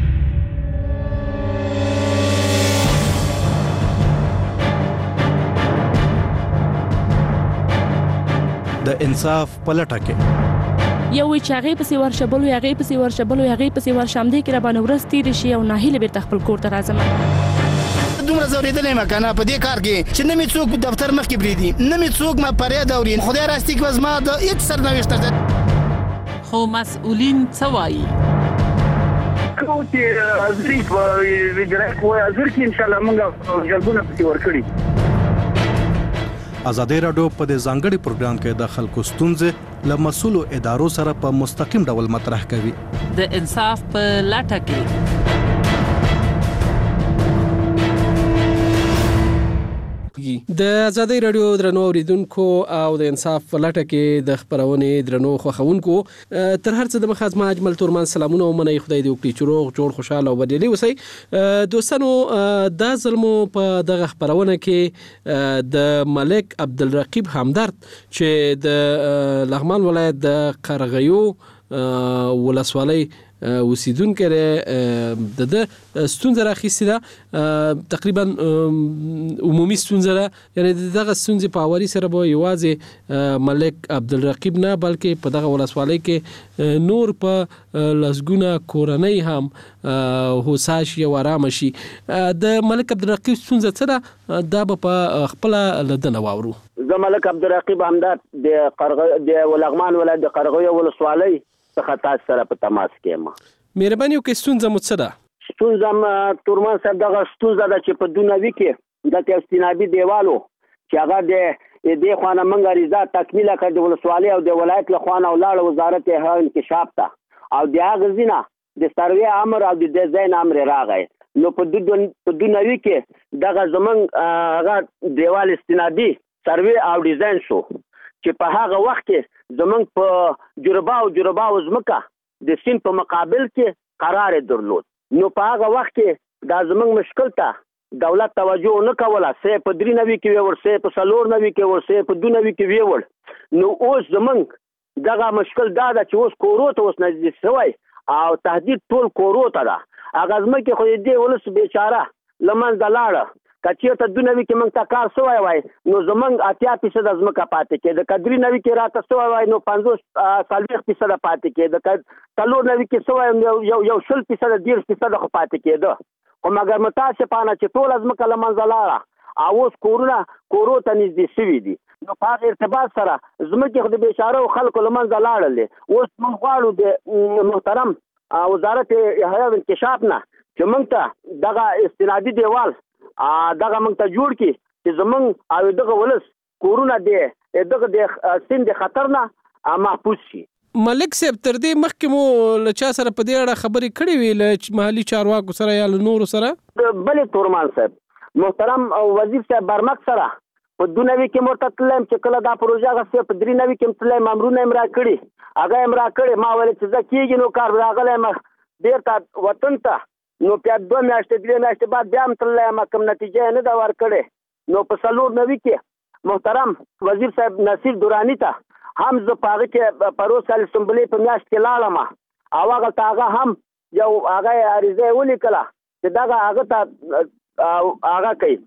[SPEAKER 11] د انصاف پلټه کې
[SPEAKER 12] یو وی چې هغه پسې ورشبلو هغه پسې ورشبلو هغه پسې ورشمدي کې را باندې ورستي شي او ناهیله به خپل کور ته راځم.
[SPEAKER 13] دومره زوریدلې مکانه په دې کار کې چې نه می څوک دفتر مخ کې بریدي نه می څوک ما پرې دوري خدای راستي کې وزما د هیڅ سرنوشت ده.
[SPEAKER 14] خو مسؤلین څه وایي؟
[SPEAKER 25] کوتي ازریک و ویډرک و ازریک ان شاء الله موږ جلبونه پکې ورکړي.
[SPEAKER 11] ازادي راډیو په دې ځانګړي پروګرام کې د خلکو ستونزې له مسؤلو ادارو سره په مستقیم ډول مطرح کوي.
[SPEAKER 14] د انصاف په لټه کې
[SPEAKER 15] د ازادي راډیو درنو اوریدونکو او د انصاف په لټه کې د خبرونې درنو خوښونکو تر هر څه د مخازما اجمل تورمان سلامونه ومني. خدای دې وکړي چې روغ جوړ خوشاله او بدلی وسی. دوستانو دا ظلمو په دغه خبرونه کې د ملک عبدالرقیب همدرد چې د لغمان ولایت د قرغیو ولسوالۍ وسیدونکو د ستونزه راخیسته ده تقریبا عمومي ستونزه ده. یعنی دغه ستونزې په اوري سره به یوازې ملک عبدالرقیب نه بلکې په دغه ولسوالۍ کې نور په لسګونه کورنۍ هم هوساش او آرام شي. د ملک عبدالرقیب ستونزه څه ده دا به په خپل لدنه واورو.
[SPEAKER 24] زه ملک عبدالرقیب همدرد د لغمان ولایت د قرغیو ولسوالۍ څخه تاسو سره په تماس کې یم.
[SPEAKER 15] مهرباني وکړئ ستونزه مو څه ده؟
[SPEAKER 24] ستونزه تورمان صاحب دغه ستونزه ده چې په دونوي کې د استنادي دیوالو چې هغه د دې خوانه منګه رضا تکمیل کړ د ولسوالۍ او د ولایت له خوانه ولاړ وزارت هغه انکشاف ته او د هغه زینه د سروي امر او د ډیزاین امر راغی. نو په دونوي کې دغه زمنګ هغه دیوال استنادي سروي او ډیزاین شو چې په هغه وخت کې زمنګ په جربا او زمکه د سین په مقابل کې قرار درلود. نو په هغه وخت کې دا زمنګ مشکل ته دولت توجه نه کوله. سه په 93 کې ویور سه په 94 کې ور سه په 92 کې ویور. نو اوس زمنګ دغه مشکل دا ده چې اوس کورو ته اوس نږدې شوی او تهدید ټول کورو ته ده. هغه زمکه خو دې ولس بیچاره لمن دلاړه کچې ته 92 کې موږ ته کار سوی وای نو زمنګ 80% ازمکه پاتې کې د کډری نوي کې راته سوی وای نو 50% پاتې کې د تلور نوي کې سوی یو 10% 10% خو پاتې کېده. خو مګر متاسفانه چې ټول ازمکه لمنځه لاړه او اوس کورو ته نږدې شوي دي. نو په هغه ارتباط سره زمکه خو د بیچاره خلکو لمنځه لاړلې. اوس موږ غواړو د محترم وزارت حیا انکشاف نه چې موږ ته دغه استنادي دیوال دغه موږ ته جوړ کی چې زمونږ او دغه ولس کورونه دی دغه د سین د خطر نه محفوظ شي.
[SPEAKER 15] ملک صاحب تر دې مخکې مو له چا سره په دې اړه خبرې کړې وي له محلي چارواکو سره یا له نورو سره؟
[SPEAKER 24] بلې تورمان صاحب محترم وزیر صاحب برمک سره په 92 کې مرتد تلم چې کله دا پروژه غسه په 93 کې تلم امرونه امرا کړی هغه امرا کړی ما ولې چې ځکیږي نو کار راغلی ډېر وطن ته نو په 2 میاشتې 3 میاشتې بعد بیا هم تللی کوم نتیجه نه ده ورکړې. نو په 94 کې محترم وزیر صاحب نصیر دورانی ته هم زه په هغه کې پروس اسمبلی په میاشت کې لاړم او هغه ته هغه هم یو هغه عریضه ولیکله چې دغه هغه ته هغه کوي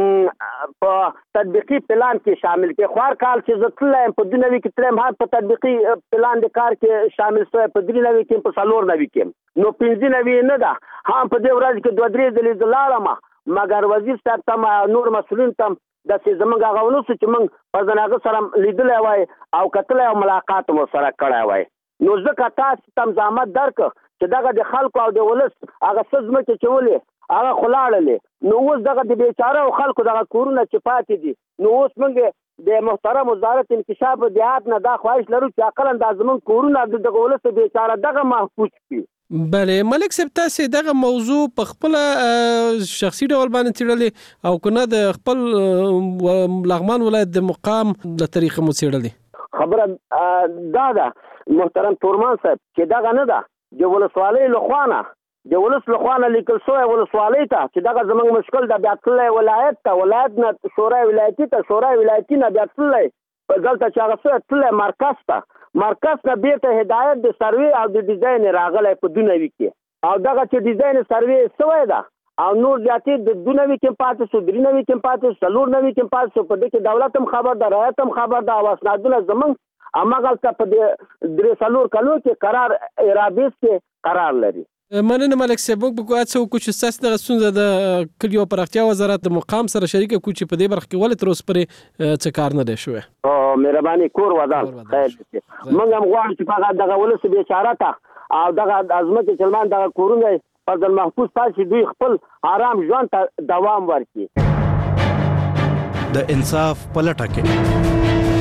[SPEAKER 24] په تطبیقي پلان کې شامل کې خوار کال چې زه تلم په 92 کې تلم هم په تطبیقي پلان د کار کې شامل شوی په 93 کې په 94 کې نو 95 نه ده هم په دې ورځ کې 2-3 ځلې لاړم مګر وزیر صاحب ته نور مسؤلین ته د زمونږ هغه ونوس چې موږ په ځناغه سره لیدلې وای او کتلې او ملاقات مو سره کړای وای نو ځکه تاسو تم زحمت درک چې دغه د خلکو او د ولس هغه سزمه چې چولې هغه خلاړلې نو اوس دغه د بیچاره او خلکو دغه کورونه چې پاتې دي نو اوس موږ
[SPEAKER 9] د محترم وزارت انکشاف دیهات نه دا خواهش لرو چې اقلا د زمون کورونه د دغه ولس بیچاره دغه محفوظ کړي.
[SPEAKER 15] بله ملک صاحب تاسو دغه موضوع په خپل شخصي ډول باندې څېړلې او کنه د خپل لغمان ولایت د مقام له طریقې مو څېړلې؟
[SPEAKER 9] خبره دا ده محترم تورمان صاحب چې دغه نه ده د ولسوالۍ لخوانه د ولس لخوانه لیکل شوی ولسوالۍ ته چې دغه زموږ مشکل د بیا تللی ولایت ته ولایت نه شورای ولایتي ته شورای ولایتي نه بیا تللی په دلته چې هغه څه تللی مرکز نه بیرته هدایت د سروې او د ډیزاین راغلی په دونوي کې او دغه چې ډیزاین سروې شوی ده او نور زیاتې د دونوي کې پاتې شو درې نوي کې پاتې شو څلور نوي کې پاتې شو په دې کې دولت هم خبر ده رعایت هم خبر ده او اسنادونه زموږ هماغلته په دې درې څلور کلو کې قرار ایرابیس کې قرار لري.
[SPEAKER 15] مننه ملک صاحب موږ به هڅه وکړو چې ستاسو دغه ستونزه د کلیو پراختیا وزارت د مقام سره شریکه کړو چې په دې برخه کې ولې تر اوسه پورې څه کار نه دی شوی.
[SPEAKER 9] مهرباني کور ودان خیر موږ هم غواړو چې هغه دغه ولس بیچاره ته او دغه ازمکه چلمان دغه کورونه فضل محفوظ پاتې دوی خپل آرام ژوند ته دوام ورکړي.
[SPEAKER 11] د انصاف په لټه کې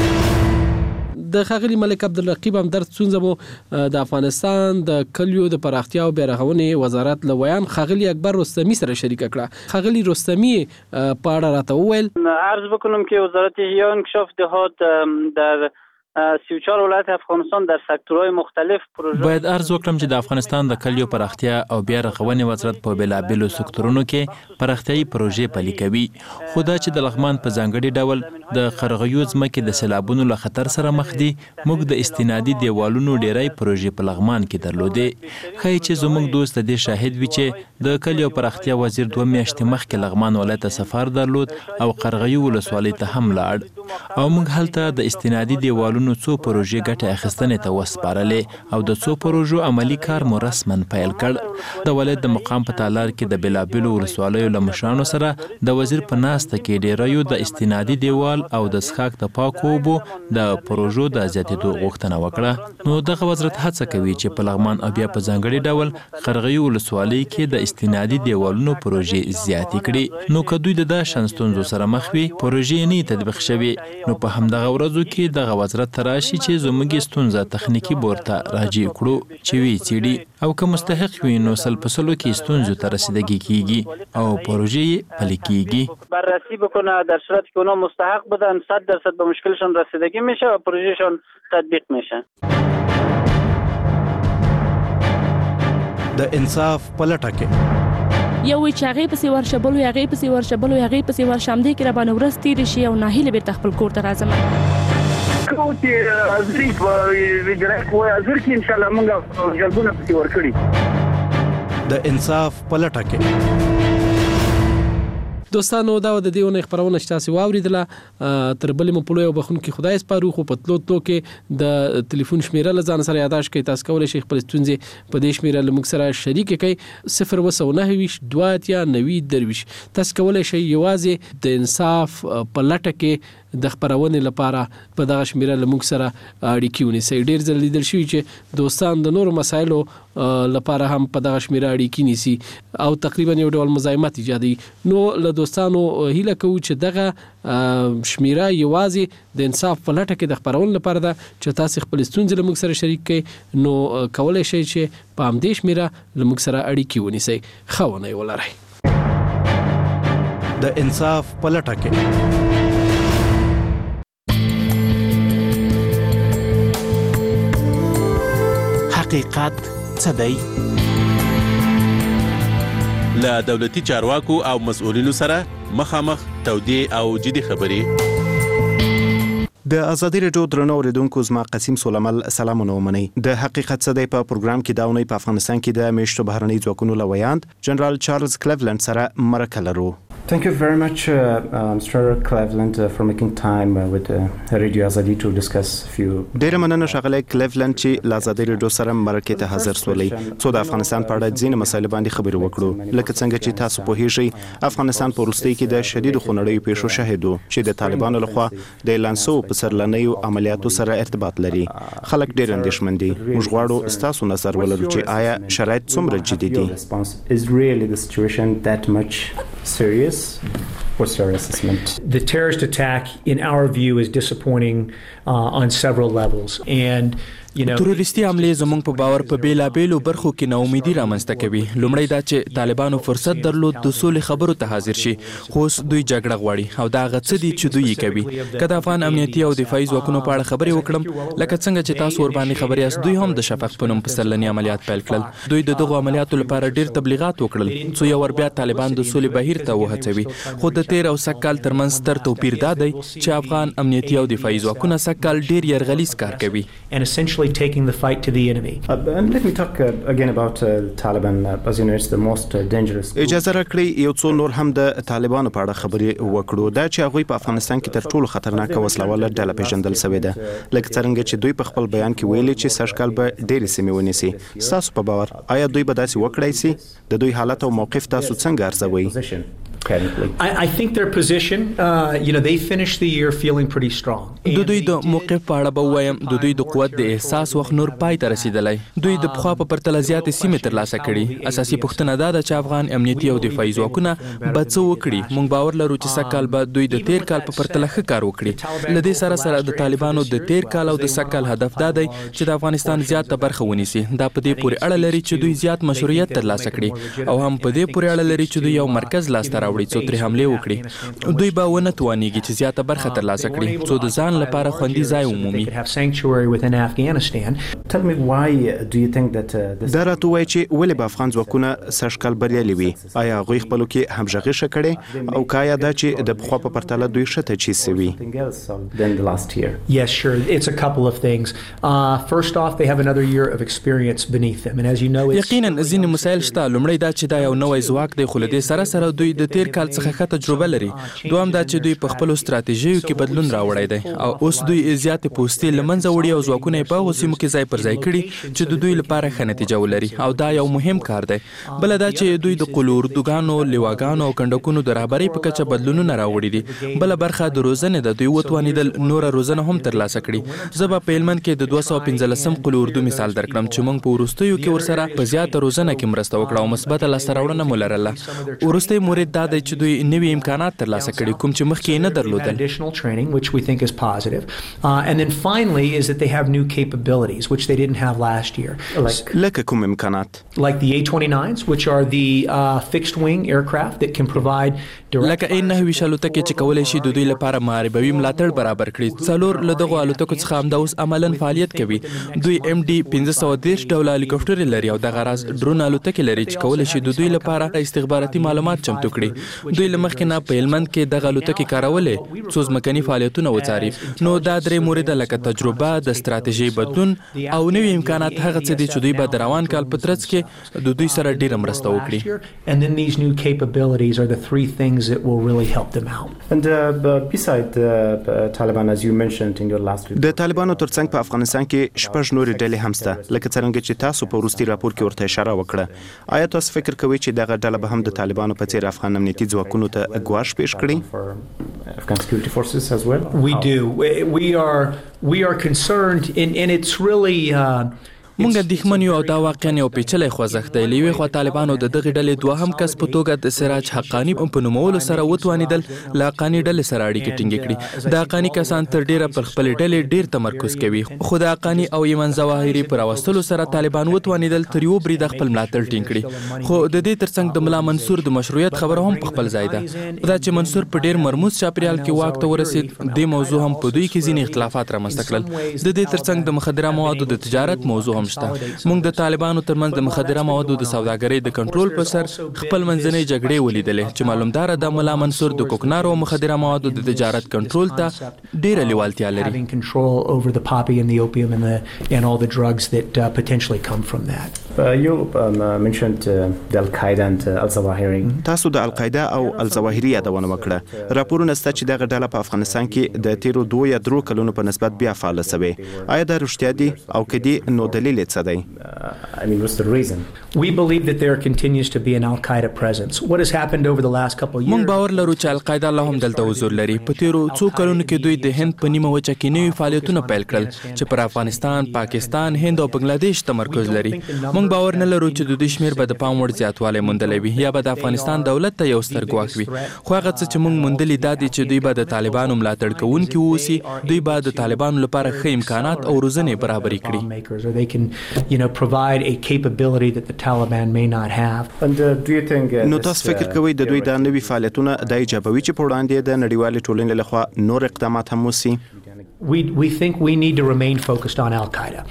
[SPEAKER 15] د ښاغلي ملک عبدالرقیب همدرد ستونزه مو د افغانستان د کلیو د پراختیا او بیارغونې وزارت له ویان ښاغلي اکبر رستمي سره شریکه کړه. ښاغلي رستمي په اړه راته وویل
[SPEAKER 16] عرض بکنم که وزارت احیا و انکشاف دهات در 34 ولایت افغانستان در سکتورهای مختلف پروژه
[SPEAKER 17] باید عرض وکړم چې د افغانستان د کلیو پراختیا او بیا رغونې وزارت په بېلابېلو سکتورونو کې پراختیایي پروژې پلي کوي. خو دا چې د لغمان په ځانګړي ډول د قرغیو ځمکې د سیلابونو له خطر سره مخ دي، موږ د استنادي دیوالونو ډیری پروژې په لغمان کې درلودې. ښایي چې زموږ دوست د دې شاهد وي چې د کلیو پراختیا وزیر 2 میاشتې مخکې لغمان ولایت ته سفر درلود او قرغیو ولسوالۍ ته هم لاړ او موږ هلته د استنادي دیوالونو څو پروژې ګټې اخیستنې ته وسپارلې او د څو پروژو عملی کار مو رسما پیل کړ. د ولایت د مقام په تالار کې د بېلابېلو ولسوالیو له مشرانو سره د وزیر په ناسته کې ډیریو د استنادي دیوال او د څښاک د پاکو اوبو د پروژو د زیاتېدو غوښتنه وکړه. نو دغه وزارت هڅه کوي چې په لغمان او بیا په ځانګړي ډول قرغیو ولسوالۍ کې د استنادي دیوالونو پروژې زیاتې کړي. نو که دوی د داسې ستونزو سره مخ وي پروژې نه تطبیق شوي نو په همدغه ورځو کې دغه وزارت تراشي چې زموږ ستونزه تخنیکی بورته راجع کړو چې وی چیړي او که مستحق وي نو سل په سلو کې ستونزو ته رسیدګي کیږي او پروژې پلي کیږي.
[SPEAKER 16] بررسی بکنه در صورتی که اونا مستحق بودن 100% به مشکلشون رسیدگی میشه و پروژهشون تطبیق میشه.
[SPEAKER 11] د انصاف په لټه کې
[SPEAKER 12] یو وی چې هغې پسې ورشه بل وی هغې پسې ورشه بل وی هغې پسې ورشه همدې کې راباندې ورځ تېرې شي او ناهیله بېرته خپل کور ته راځم.
[SPEAKER 25] کوم چې ازري په وجرک وای ازر کې ان شاء الله موږ جلبونه پسې ورکړي.
[SPEAKER 11] د انصاف په لټه کې
[SPEAKER 15] دوستانو دا د دې ونې خبرونه چې تاسو واوریدله تر بلې مو په لوی وبخون کې خدای سپارو. خو په تلو کې د ټلیفون شمیره لزان سره یاداش کې تاسو کولای شئ خپل ستونزې په دې شمیره له موږ سره شریک کړئ 029 2 درویش. تاسو کولای شئ یوازې د انصاف په لټه کې د خبرونې لپاره په دغه شمیره له موږ سره اړیکې ونیسئ. ډېر ځله لیدل شوي چې دوستان د نورو مسایلو لپاره هم په دغه شمیره اړیکې نیسي او تقریبا یو ډول مزاحمت ایجادوي. نو له دوستانو هیله کوو چې دغه شمیره یوازې د انصاف په لټه کې د خبرونې لپاره ده چې تاسو خپل ستونزې له موږ سره شریک کړئ. نو کولای شئ چې په همدې شمیره له موږ سره اړیکې ونیسئ. ښه ونې ولرئ.
[SPEAKER 11] د انصاف په لټه کې
[SPEAKER 18] حقیقت څه دی؟
[SPEAKER 4] له دولتي چارواکو او مسؤلینو سره مخامخ تودې او جدي خبرې.
[SPEAKER 19] د ازادي رادیو درنو اوریدونکو زما قسیم سولمل سلامونه ومنئ. د حقیقت څه دی په پروګرام کې دا ونی په افغانستان کې د میشتو بهرنۍ ځواکونو له ویاند جنرال چارلز کلیولند سره مرکه لرو.
[SPEAKER 20] Thank you very much, Mr. Cleveland, for making time with Radio Azadi to discuss a few.
[SPEAKER 19] ډیره مننه ښاغلی کلیولند چې له ازادي رادیو سره مرکې ته حاضر سولئ څو د افغانستان په اړه ځینې مسایل باندې خبرې وکړو. لکه څنګه چې تاسو پوهیږئ افغانستان په وروستۍ کې د شدیدو خونړیو پیښو شاهد و چې د طالبانو لخوا د اعلان شوو په سرلنیو عملیاتو سره ارتباط لري. خلک ډیر اندېښمن دي. موږ غواړو ستاسو نظر ولرو چې آیا شرایط څومره جدي دي.
[SPEAKER 20] Is really the situation that much serious? this. What's your assessment?
[SPEAKER 2] The terrorist attack, in our view, is disappointing on several levels. And
[SPEAKER 17] تروریستي حملې زموږ په باور په بیلابېلو برخو کې ناامیدي رامنځته کوي. لومړی دا چې طالبانو فرصت درلود د سولې خبرو ته حاضر شي، خو اوس دوی جګړه غواړي او دا هغه څه دي چې دوی یې کوي. که د افغان امنیتي او دفاعي ځواکونو په اړه خبرې وکړم، لکه څنګه چې تاسو ورباندې خبرې یاست، دوی هم د شفق په نوم پسرلني عملیات پیل کړل. دوی د دغو عملیاتو لپاره ډېر تبلیغات وکړل څو یو ور بیا طالبان د سولې بهیر ته وهڅوي. خو د تیر او سږ کال ترمنځ ستر توپیر دا دی چې افغان امنیتي او دفاعي ځواکونه سږ کال ډېر یرغلیز کار کوي.
[SPEAKER 2] And essentially taking the fight to the enemy.
[SPEAKER 20] And let me talk again about Taliban. As you know, it's the most dangerous.
[SPEAKER 19] اجازه راکړئ یو څو نور هم د طالبانو په اړه خبرې وکړو. دا چې هغوی په افغانستان کې تر ټولو خطرناکه وسلواله ډله پیژندل شوې ده، لکه څرنګه چې دوی په خپل بیان کې ویلي چې سږ کال به ډېرې سیمې ونیسي. ستاسو په باور آیا دوی به داسې وکړای سي؟ د دوی حالت او موقف تاسو څنګه ارزوئ؟
[SPEAKER 2] I think their position, they finished the year feeling pretty strong.
[SPEAKER 17] د دوی د موقف په اړه به وایم د دوی د قوت د احساس وخت نور پای ته رسیدلی. دوی د پخوا په پرتله زیاتې سیمې ترلاسه کړي. اساسي پوښتنه دا ده چې افغان امنیتي او دفاعي ځواکونه به څه وکړي. موږ باور لرو چې سږ کال به دوی د تیر کال په پرتله ښه کار وکړي. له دې سره د طالبانو د تیر کال او د سږ کال هدف دا دی چې د افغانستان زیاته برخه ونیسي. دا په دې پورې اړه لري چې دوی زیات مشروعیت ترلاسه کړي او هم په دې پورې اړه لري چې دوی یو مرکز لاسته راوړي څو ترې حملې وکړي. دوی به ونه توانیږي چې زیاته برخه ترلاسه کړي څو د ځان لپاره خوندي ځای ومومي.
[SPEAKER 19] دا راته وایي چې ولې به افغان ځواکونه سږ کال بریالي وي؟ آیا هغوی خپلو کې همغږي ښه کړې او که آیا دا چې د پخوا په پرتله دوی ښه تجهیز سوي؟
[SPEAKER 2] Yes, sure. It's a couple of things. First off, they have another year of experience beneath them, and as you know,
[SPEAKER 17] یقینا ځینې مسایل شته. لومړی دا چې دا یو نوی ځواک دی، خو له دې سره دوی د تیر کال څخه ښه تجربه لري. دوهم دا چې دوی په خپلو ستراتیژیو کې بدلون راوړی دی او اوس دوی زیاتې پوستې له منځه وړي او ځواکونه یې په هغو سیمو کې ځای پر ځای کړي چې د دوی لپاره ښه نتیجه ولري او دا یو مهم کار دی. بله دا چې دوی د قلو اردوګانو، لیواګانو او کنډکونو د رهبرۍ په کچه بدلونونه راوړي دي. بله برخه د روزنې ده. دوی وتوانېدل نوره روزنه هم ترلاسه کړي. زه به په هلمند کې د 215 قلو اردو مثال درکړم چې موږ په وروستیو کې ورسره په زیاته روزنه کې مرسته وکړه او مثبته لاسته راوړنه مو لرله. وروستی مورد دا دی چې دوی نوي امکانات ترلاسه کړي کوم چې مخکې نه درلودل.
[SPEAKER 2] Additional training, which we think is positive, and then finally is that they have new capabilities which they didn't have last year.
[SPEAKER 19] لکه کوم امکانات؟
[SPEAKER 2] Like the A-29s, which are the fixed wing aircraft that can provide
[SPEAKER 17] لکه A-9 الوتکې چې کولی شي د دوی لپاره معربوي ملاتړ برابر کړي. څلور له دغو الوتکو څخه همدا اوس عملاً فعالیت کوي. دوی MD 530 ډوله هلیکوپټرې لري او دغه راز ډرون الوتکې لري چې کولی شي د دوی لپاره استخباراتي معلومات چمتو کړي. دوی له مخکې نه په هلمند کې دغه الوتکې کارولې څو ځمکني فعالیتونه وڅاري. نو دا درې مورده لکه تجربه، د ستراتیژۍ بدلون او نوي امکانات هغه څه دي چې دوی به د روان کال په ترڅ کې د دوی سره ډېره مرسته وکړي.
[SPEAKER 2] And then these new capabilities are the three things that will really help them out.
[SPEAKER 20] And beside Taliban, as you mentioned in your last report,
[SPEAKER 19] د طالبانو ترڅنګ په افغانستان کې شپږ نورې ډلې هم شته، لکه څرنګه چې تاسو په وروستي راپور کې ورته اشاره وکړه. آیا تاسو فکر کوئ چې دغه ډله به هم د طالبانو په څیر افغان امنیتي ځواکونو ته ګواښ پیښ کړي؟
[SPEAKER 20] Afghan security forces as well?
[SPEAKER 2] We do. We are concerned, and it's really
[SPEAKER 17] مونږ اندېښمن یو او دا واقعا یو پیچلی خوځښت دی. له یوې خوا طالبانو د دغې ډلې دوهم کس په توګه د سراج حقاني په نومولو سره وتوانېدل له حقاني ډلې سره اړیکې ټینګې کړي. د حقاني کسان تر ډیره پر خپلې ډلې ډیر تمرکز کوي، خو د حقاني او ایمن ظواهري پر راوستلو سره طالبان وتوانېدل تر یو بریده خپل ملاتړ ټینګ کړي. خو د دې ترڅنګ د ملا منصور د مشروعیت خبره هم په خپل ځای ده. دا چې منصور په ډیر مرموز چاپریال کې واک ته ورسید، دې موضوع هم په دوی کې ځینې اختلافات رامنځته کړل. د دې ترڅنګ د مخدره موادو د تجارت موضوع هم شته. موږ د طالبانو ترمنځ د مخدره موادو د سوداګرۍ د کنټرول پر سر خپل منځنۍ جګړې ولیدلې چې معلومدار ده ملا منصور د کوکنارو او مخدره موادو د تجارت کنټرول ته ډیره لیوالتیا لري.
[SPEAKER 2] Having control over the poppy and the opium and all the drugs that potentially come from that.
[SPEAKER 20] You mentioned the Al-Qaeda and Al-Zawahiri.
[SPEAKER 19] تاسو د القاعده او الظواهري یادونه وکړه. راپورونه شته چې دغه ډله په افغانستان کې د تیرو 2 یا 3 کلونو په نسبت بیا فعاله شوې. آیا دا رښتیا دي او کدي نو دلیل څه دی؟
[SPEAKER 20] I mean, what's the reason?
[SPEAKER 2] We believe that there continues to be an Al-Qaeda presence. What has happened over the last couple of years?
[SPEAKER 17] مونږ باور لرو چې القاعده لا هم دلته حضور لري. په تیرو څو کلونو کې دوی د هند په نیمه وچه کې نوي فعالیتونه پیل کړل چې پر افغانستان، پاکستان، هند او بنگلاديش تمرکز لري. مونږ موږ باور نه لرو چې د دوی شمیر به د پام وړ زیاتوالی موندلی وي یا به د افغانستان دولت ته یو ستر ګواښ وي. خو هغه څه چې موږ موندلي دا دي چې دوی به د طالبانو ملاتړ کوونکي واوسي، دوی به د طالبانو لپاره ښه امکانات او روزنې برابرې کړي.
[SPEAKER 19] نو تاسو فکر کوئ د دوی د نوي فعالیتونه د ایجابوي چې په وړاندې د نړیوالې ټولنې لخوا نور اقدامات هم وشي؟
[SPEAKER 2] We think we need to remain focused on Al-Qaeda.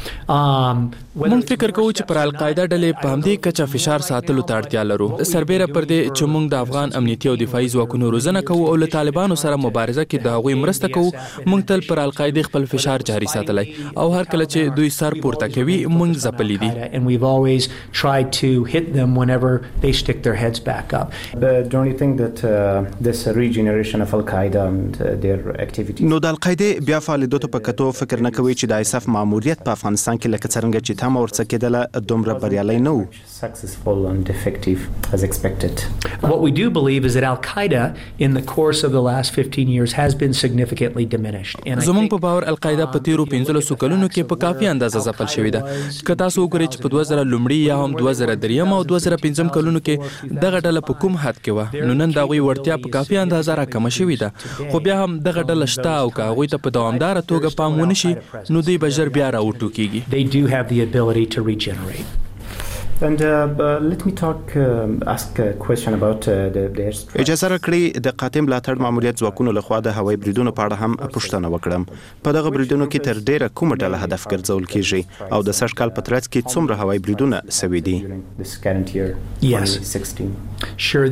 [SPEAKER 17] موږ فکر کوو چې پر القاعده ډلې په همدې کچه فشار ساتلو ته اړتیا لرو، سربیره پر دې چې موږ د افغان امنیتي او دفاعي ځواکونو روزنه کوو او له طالبانو سره مبارزه کې د هغوی مرسته کوو. موږ تل پر القاعده خپل فشار جاري ساتلی او هر کله چې دوی سر پورته کوي موږ ځپلي دي.
[SPEAKER 2] And we've always tried to hit them whenever they stick their heads back up.
[SPEAKER 20] But don't you think that this regeneration of Al-Qaeda and their activities?
[SPEAKER 19] نو د القاعده بیا فعالیتونو په کتو فکر نه کوي چې د ISAF ماموریت په افغانستان کې لکه څنګه چې تمه ورڅ کېدله دومره بریالي نه وو؟
[SPEAKER 20] Successful and effective as expected.
[SPEAKER 2] What we do believe is that Al-Qaeda in the course of the last 15 years has been significantly diminished.
[SPEAKER 17] زموږ په باور القاعده په تیرو 15 کلونو کې په کافي اندازه ځپل شوې ده. که تاسو وګورئ چې په 2000 لومړي یا هم 2003 او 2005 کلونو کې دغه ډله په کوم حد کې وه، نو نن د هغوی وړتیا په کافي اندازه راکمه شوې ده. خو بیا هم دغه ډله شته او که هغوی ته په دوامداره توګه پام ونه شي نو دوی به ژر بیا راوټوکېږي.
[SPEAKER 2] They do have the ability to regenerate.
[SPEAKER 20] And let me ask a question about the airstrike.
[SPEAKER 19] اجازه راکړئ د قاطع ملاتړ ماموریت ځواکونو لخوا د هوایي بریدونو په اړه هم پوښتنه وکړم. په دغه بریدونو کې تر ډیره کومه ډله هدف ګرځول کیږي او د سږ کال په ترڅ کې څومره هوایي بریدونه سوي دي؟
[SPEAKER 20] This current year, 2016.
[SPEAKER 2] Sure.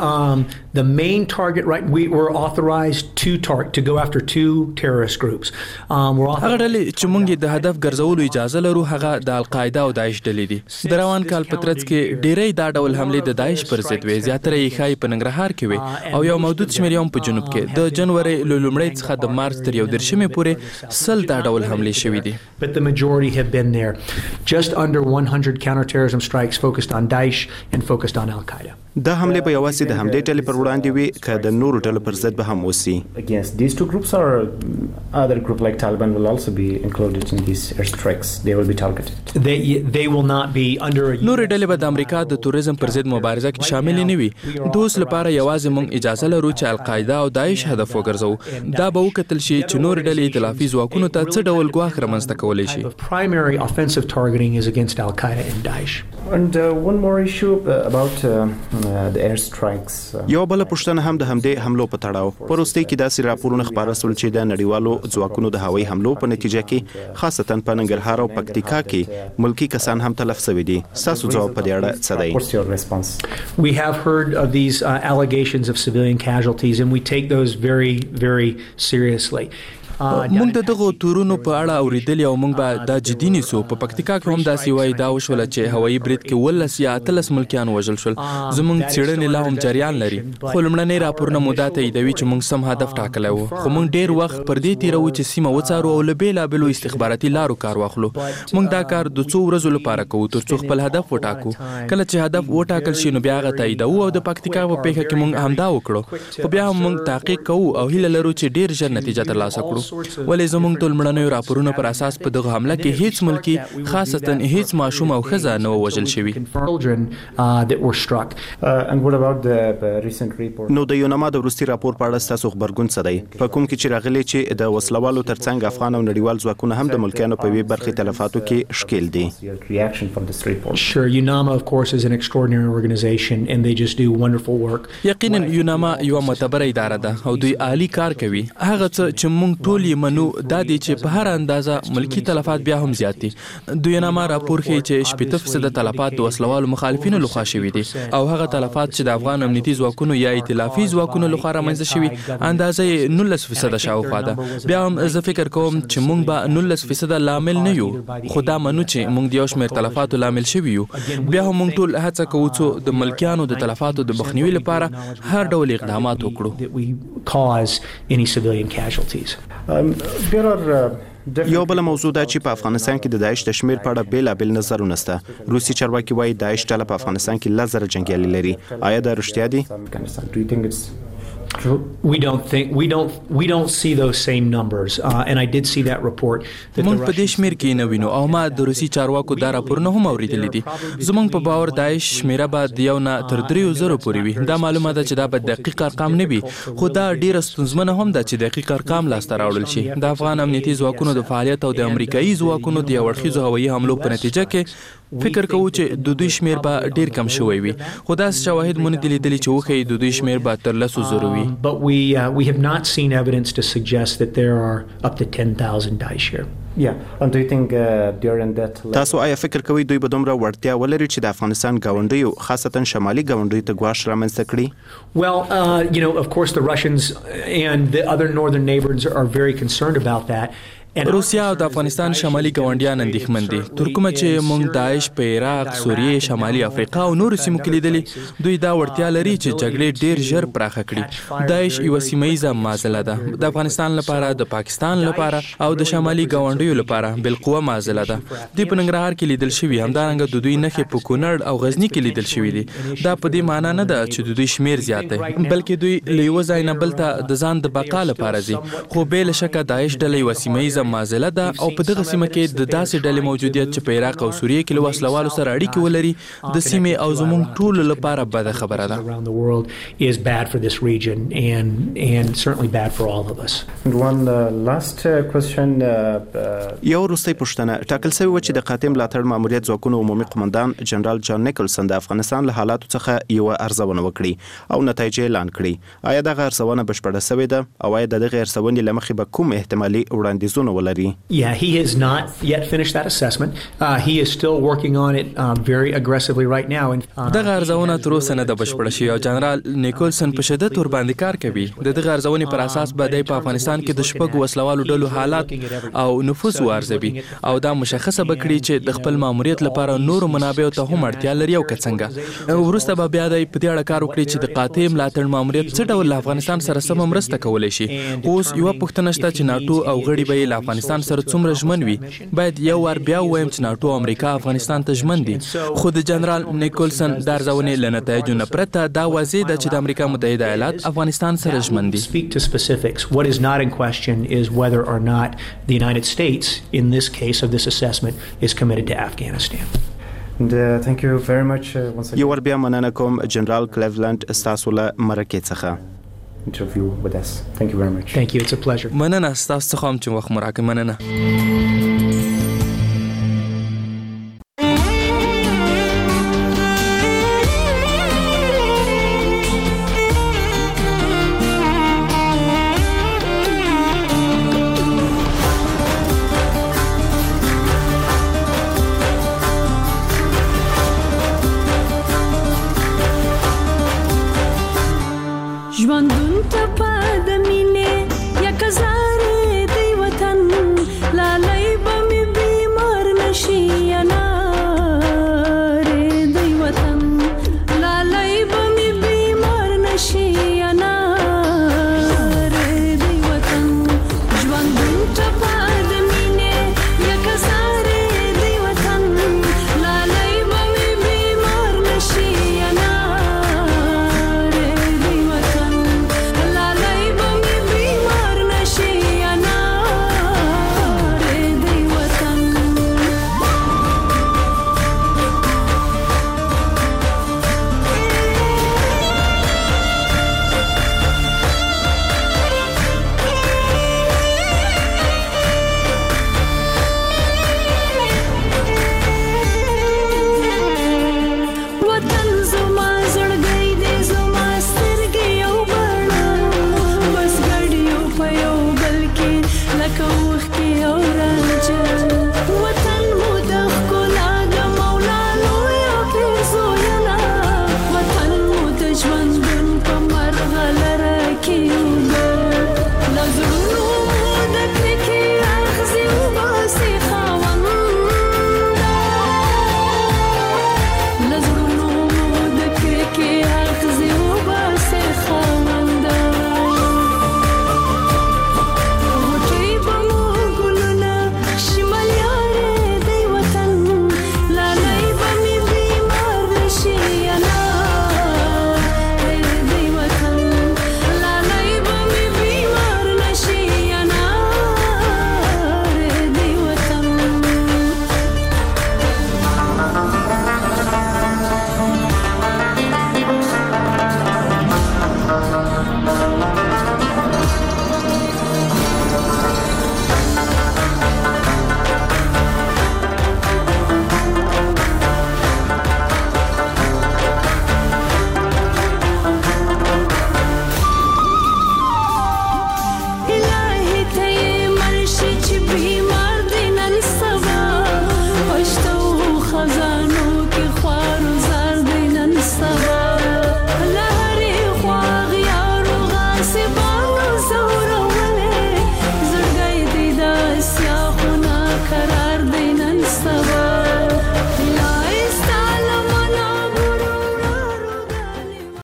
[SPEAKER 2] The main target, right? We were authorized to go after two terrorist groups.
[SPEAKER 17] هغه ډلې چې موږ د هدف ګرځولو اجازه لرو هغه د القاعده او داعش ډلې دي. د روان کال په ترڅ کې ډیری دا ډول حملې د داعش پر ضد وې، زیاتره یې ښایي په ننګرهار کې وې او یو محدود شمېر یې هم په جنوب کې. د جنوري له لومړۍ څخه د مارچ تر 11 پورې 100 دا ډول حملې شوې دي.
[SPEAKER 2] But the majority have been there. Just under 100 counterterrorism strikes focused on Daesh and focused on Al-Qaeda.
[SPEAKER 19] دا حمله به یوازې د همدې ډلې پر وړاندې وي که د نورو ډلو پر ضد به هم وشي؟
[SPEAKER 20] Against these two groups or other group like Taliban will also be included in these airstrikes. They will be targeted.
[SPEAKER 2] They will not be under a
[SPEAKER 17] نورې ډلې به د امریکا د توریزم پر ضد مبارزه کې شامل نه وي. د اوس لپاره یوازې موږ اجازه لرو چې القاعده او داعش هدف وګرځو. دا به وکتل شي چې نورې ډلې ائتلافي ځواکونو ته څه ډول ګواښ رامنځته کولی شي.
[SPEAKER 2] Primary offensive targeting is against Al-Qaeda and Daesh.
[SPEAKER 20] And one more issue about the airstrikes.
[SPEAKER 19] یو بل پوښتنه هم د همدې حملو په تړاو. په وروستۍ کې داسې راپورونه خپاره شول چې د نړیوالو ځواکونو د هوایي حملو په نتیجه کې خاصتا په ننګرهار او پکتیکا کې ملکی کسان هم تلف شوي دي. ستاسو ځواب په دې اړه څه دی؟
[SPEAKER 20] What's your response?
[SPEAKER 2] We have heard of these allegations of civilian casualties and we take those very, very seriously.
[SPEAKER 17] موږ د دغه تورونو په اړه اوریدلی او موږ به دا جدي نیسو. په پکتیکا کې هم داسې وایي دا وشوله چې هوایي برید کې 19 یا 13 ملکیان وژل شول. زموږ څېړنې لا هم جریان لري خو لومړنۍ راپورونه مو دا تاییدوي چې موږ سم هدف ټاکلی و. خو موږ ډېر وخت پر دې تیروو چې سیمه وڅارو او له بېلابېلو استخباراتي لارو کار واخلو. موږ دا کار د څو ورځو لپاره کوو تر څو خپل هدف وټاکو. کله چې هدف وټاکل شي نو بیا هغه تاییدوو او د پکتیکا په پیښه کې موږ همدا وکړو. خو بیا هم موږ تحقیق کوو او هیله لرو چې ډېر ژر نتیجه ترلاسه کړو. ولې موږ د لومړنیو راپورونو پر اساس په دغه حمله کې هیڅ ملکی خاصتا هیڅ ماشوم او ښځه نه وژل شوي.
[SPEAKER 19] نو د یوناما د وروستي راپور په اړه ستاسو غبرګون څه دی؟ په کوم کې چې راغلی چې د وسلوالو ترڅنګ افغان او نړیوال ځواکونه هم د ملکیانو په وی برخې تلفاتو کې ښکیل دي.
[SPEAKER 2] Sure, UNAMA of course is an extraordinary organization and they just do wonderful work.
[SPEAKER 17] یقینا یوناما یو معتبره اداره ده او دوی عالی کار کوي. هغه څه چې موږ ټول یې منو دا دی چې په هر اندازه ملکی تلفات بیا هم زیات دي. د یوناما راپور ښیي چې 80% تلفات د وسلوالو مخالفینو لخوا شوي دي او هغه تلفات چې د افغان امنیتي ځواکونو یا ائتلافي ځواکونو لخوا رامنځته شوي اندازه 19% شاوخوا ده. بیا هم زه فکر کوم چې موږ به 19% لامل نه یو خو دا منو چې موږ د یو شمېر تلفاتو لامل شوي یو. بیا هم موږ ټول هڅه کوو چې د ملکیانو د تلفاتو د مخنیوي لپاره هر ډول اقدامات وکړو.
[SPEAKER 19] یو بل موضوع دا چې په افغانستان کې د داعش د شمیر په اړه بیلابیل نظرونه شته. روسي چارواکي وایي داعش ډله په افغانستان کې 1000 جنګیالي لري. آیا دا رښتیا دي؟
[SPEAKER 2] We don't see those same numbers, and I did see that report.
[SPEAKER 3] موږ په دې شمیر کې نه وینو او ما د روسي چارواکو دا راپورونه هم اوریدلي دي. زموږ په باور داعش شمیره به د 1 نه تر 3,000 پورې وي. دا معلومه ده چې دا به دقیق ارقام نه وي، خو دا ډیره ستونزمنه هم ده چې دقیق ارقام لاسته راوړل شي. د افغان امنیتي ځواکونو د فعالیت او د امریکایي ځواکونو د اړخیزو هوایي حملو په نتیجه کې فکر کوو چې د دوی شمیر به ډیر کم شوی وي، خو دا شواهد مونږ د لیدلي چې وښیي د دوی شمیر به تر 10,000 وي.
[SPEAKER 2] But we have not seen evidence to suggest that there are up to 10,000 Daesh here.
[SPEAKER 20] And do you think during that
[SPEAKER 19] تاسو آیا فکر کوئ دوی به دومره وړتیا ولري چې د افغانستان ګاونډیو خاصتا شمالي ګاونډیو ته ګواښ رامنځته کړي؟
[SPEAKER 2] Well, of course the Russians and the other northern neighbors are very concerned about that.
[SPEAKER 3] روسیا او د افغانستان شمالي ګاونډیان اندېښمن دي. تر کومه چې موږ داعش په عراق، سوریې، شمالي افریقا او نورو سیمو کې لیدلي، دوی دا وړتیا لري چې جګړې ډیر ژر پراخه کړي. داعش یو سیمه‌یزه معضله ده، د افغانستان لپاره، د پاکستان لپاره او د شمالي ګاونډیو لپاره بالقوه معضله ده. دوی په ننګرهار کې لیدل شوي، همدارنګه د دوی نښې په کونړ او غزني کې لیدل شوي دي. دا په دې معنی نه ده چې د دوی شمیر زیات دی، بلکې دوی له یو ځای نه بل ته د ځان د بقا لپاره ځي. خو بې له شکه داعش ډله یو سیمه‌یزه معضله ده او په دغه سیمه کې د داسې ډلې موجودیت چې په عراق او سوریې کې له وسلوالو سره اړیکې ولري د سیمې او زموږ ټولو لپاره بده خبره ده.
[SPEAKER 2] is bad for this region and certainly bad for all of us.
[SPEAKER 20] And one last question.
[SPEAKER 19] یو وروستۍ پوښتنه، ټاکل شوې وه چې د قاطع ملاتړ ماموریت ځواکونو عمومي قومندان جنرال جان نیکلسن د افغانستان له حالاتو څخه یوه ارزونه وکړي او نتایج اعلان کړي. آیا دغه ارزونه بشپړه شوې ده او آیا د دغه ارزونې له مخې به کوم احتمالي وړاندیزونه ولري؟
[SPEAKER 2] Yeah, he has not yet finished that assessment. He is still working on it very aggressively right now.
[SPEAKER 3] دغه ارزونه تر اوسه نه ده بشپړه شوې او جنرال نیکلسن په شدت ورباندې کار کوي. د دغه ارزونې پر اساس به دی په افغانستان کې د شپږو وسلوالو ډلو حالات او نفوذ وارزوي او دا مشخصه به کړي چې د خپل ماموریت لپاره نورو منابعو ته هم اړتیا لري او که څنګه. وروسته به بیا دی په دې اړه کار وکړي چې د قاطع ملاتړ ماموریت څه ډول له افغانستان سره سمه مرسته کولی شي. اوس یوه پوښتنه شته چې ناټو او غړي به یې له افغانستان سره څومره ژمن وي. باید یو وار بیا ووایم چې ناټو او امریکا افغانستان ته ژمن دي، خو د جنرال نیکلسن د ارزونې له نتایجو نه پرته دا واضح ده چې د امریکا متحده ایالات افغانستان سره ژمن دي.
[SPEAKER 2] Speak to specifics. What is not in question is whether or not the United States, in this case of this assessment, is committed to Afghanistan.
[SPEAKER 20] And thank you very much once again.
[SPEAKER 19] یو ور بیا مننه کوم جنرال کلیولند ستاسو له مرکې څخه
[SPEAKER 20] interview with us. Thank you very much.
[SPEAKER 2] Thank you. It's a pleasure.
[SPEAKER 3] مننه ستاسو څخه هم چې وخت مو راکړی. مننه.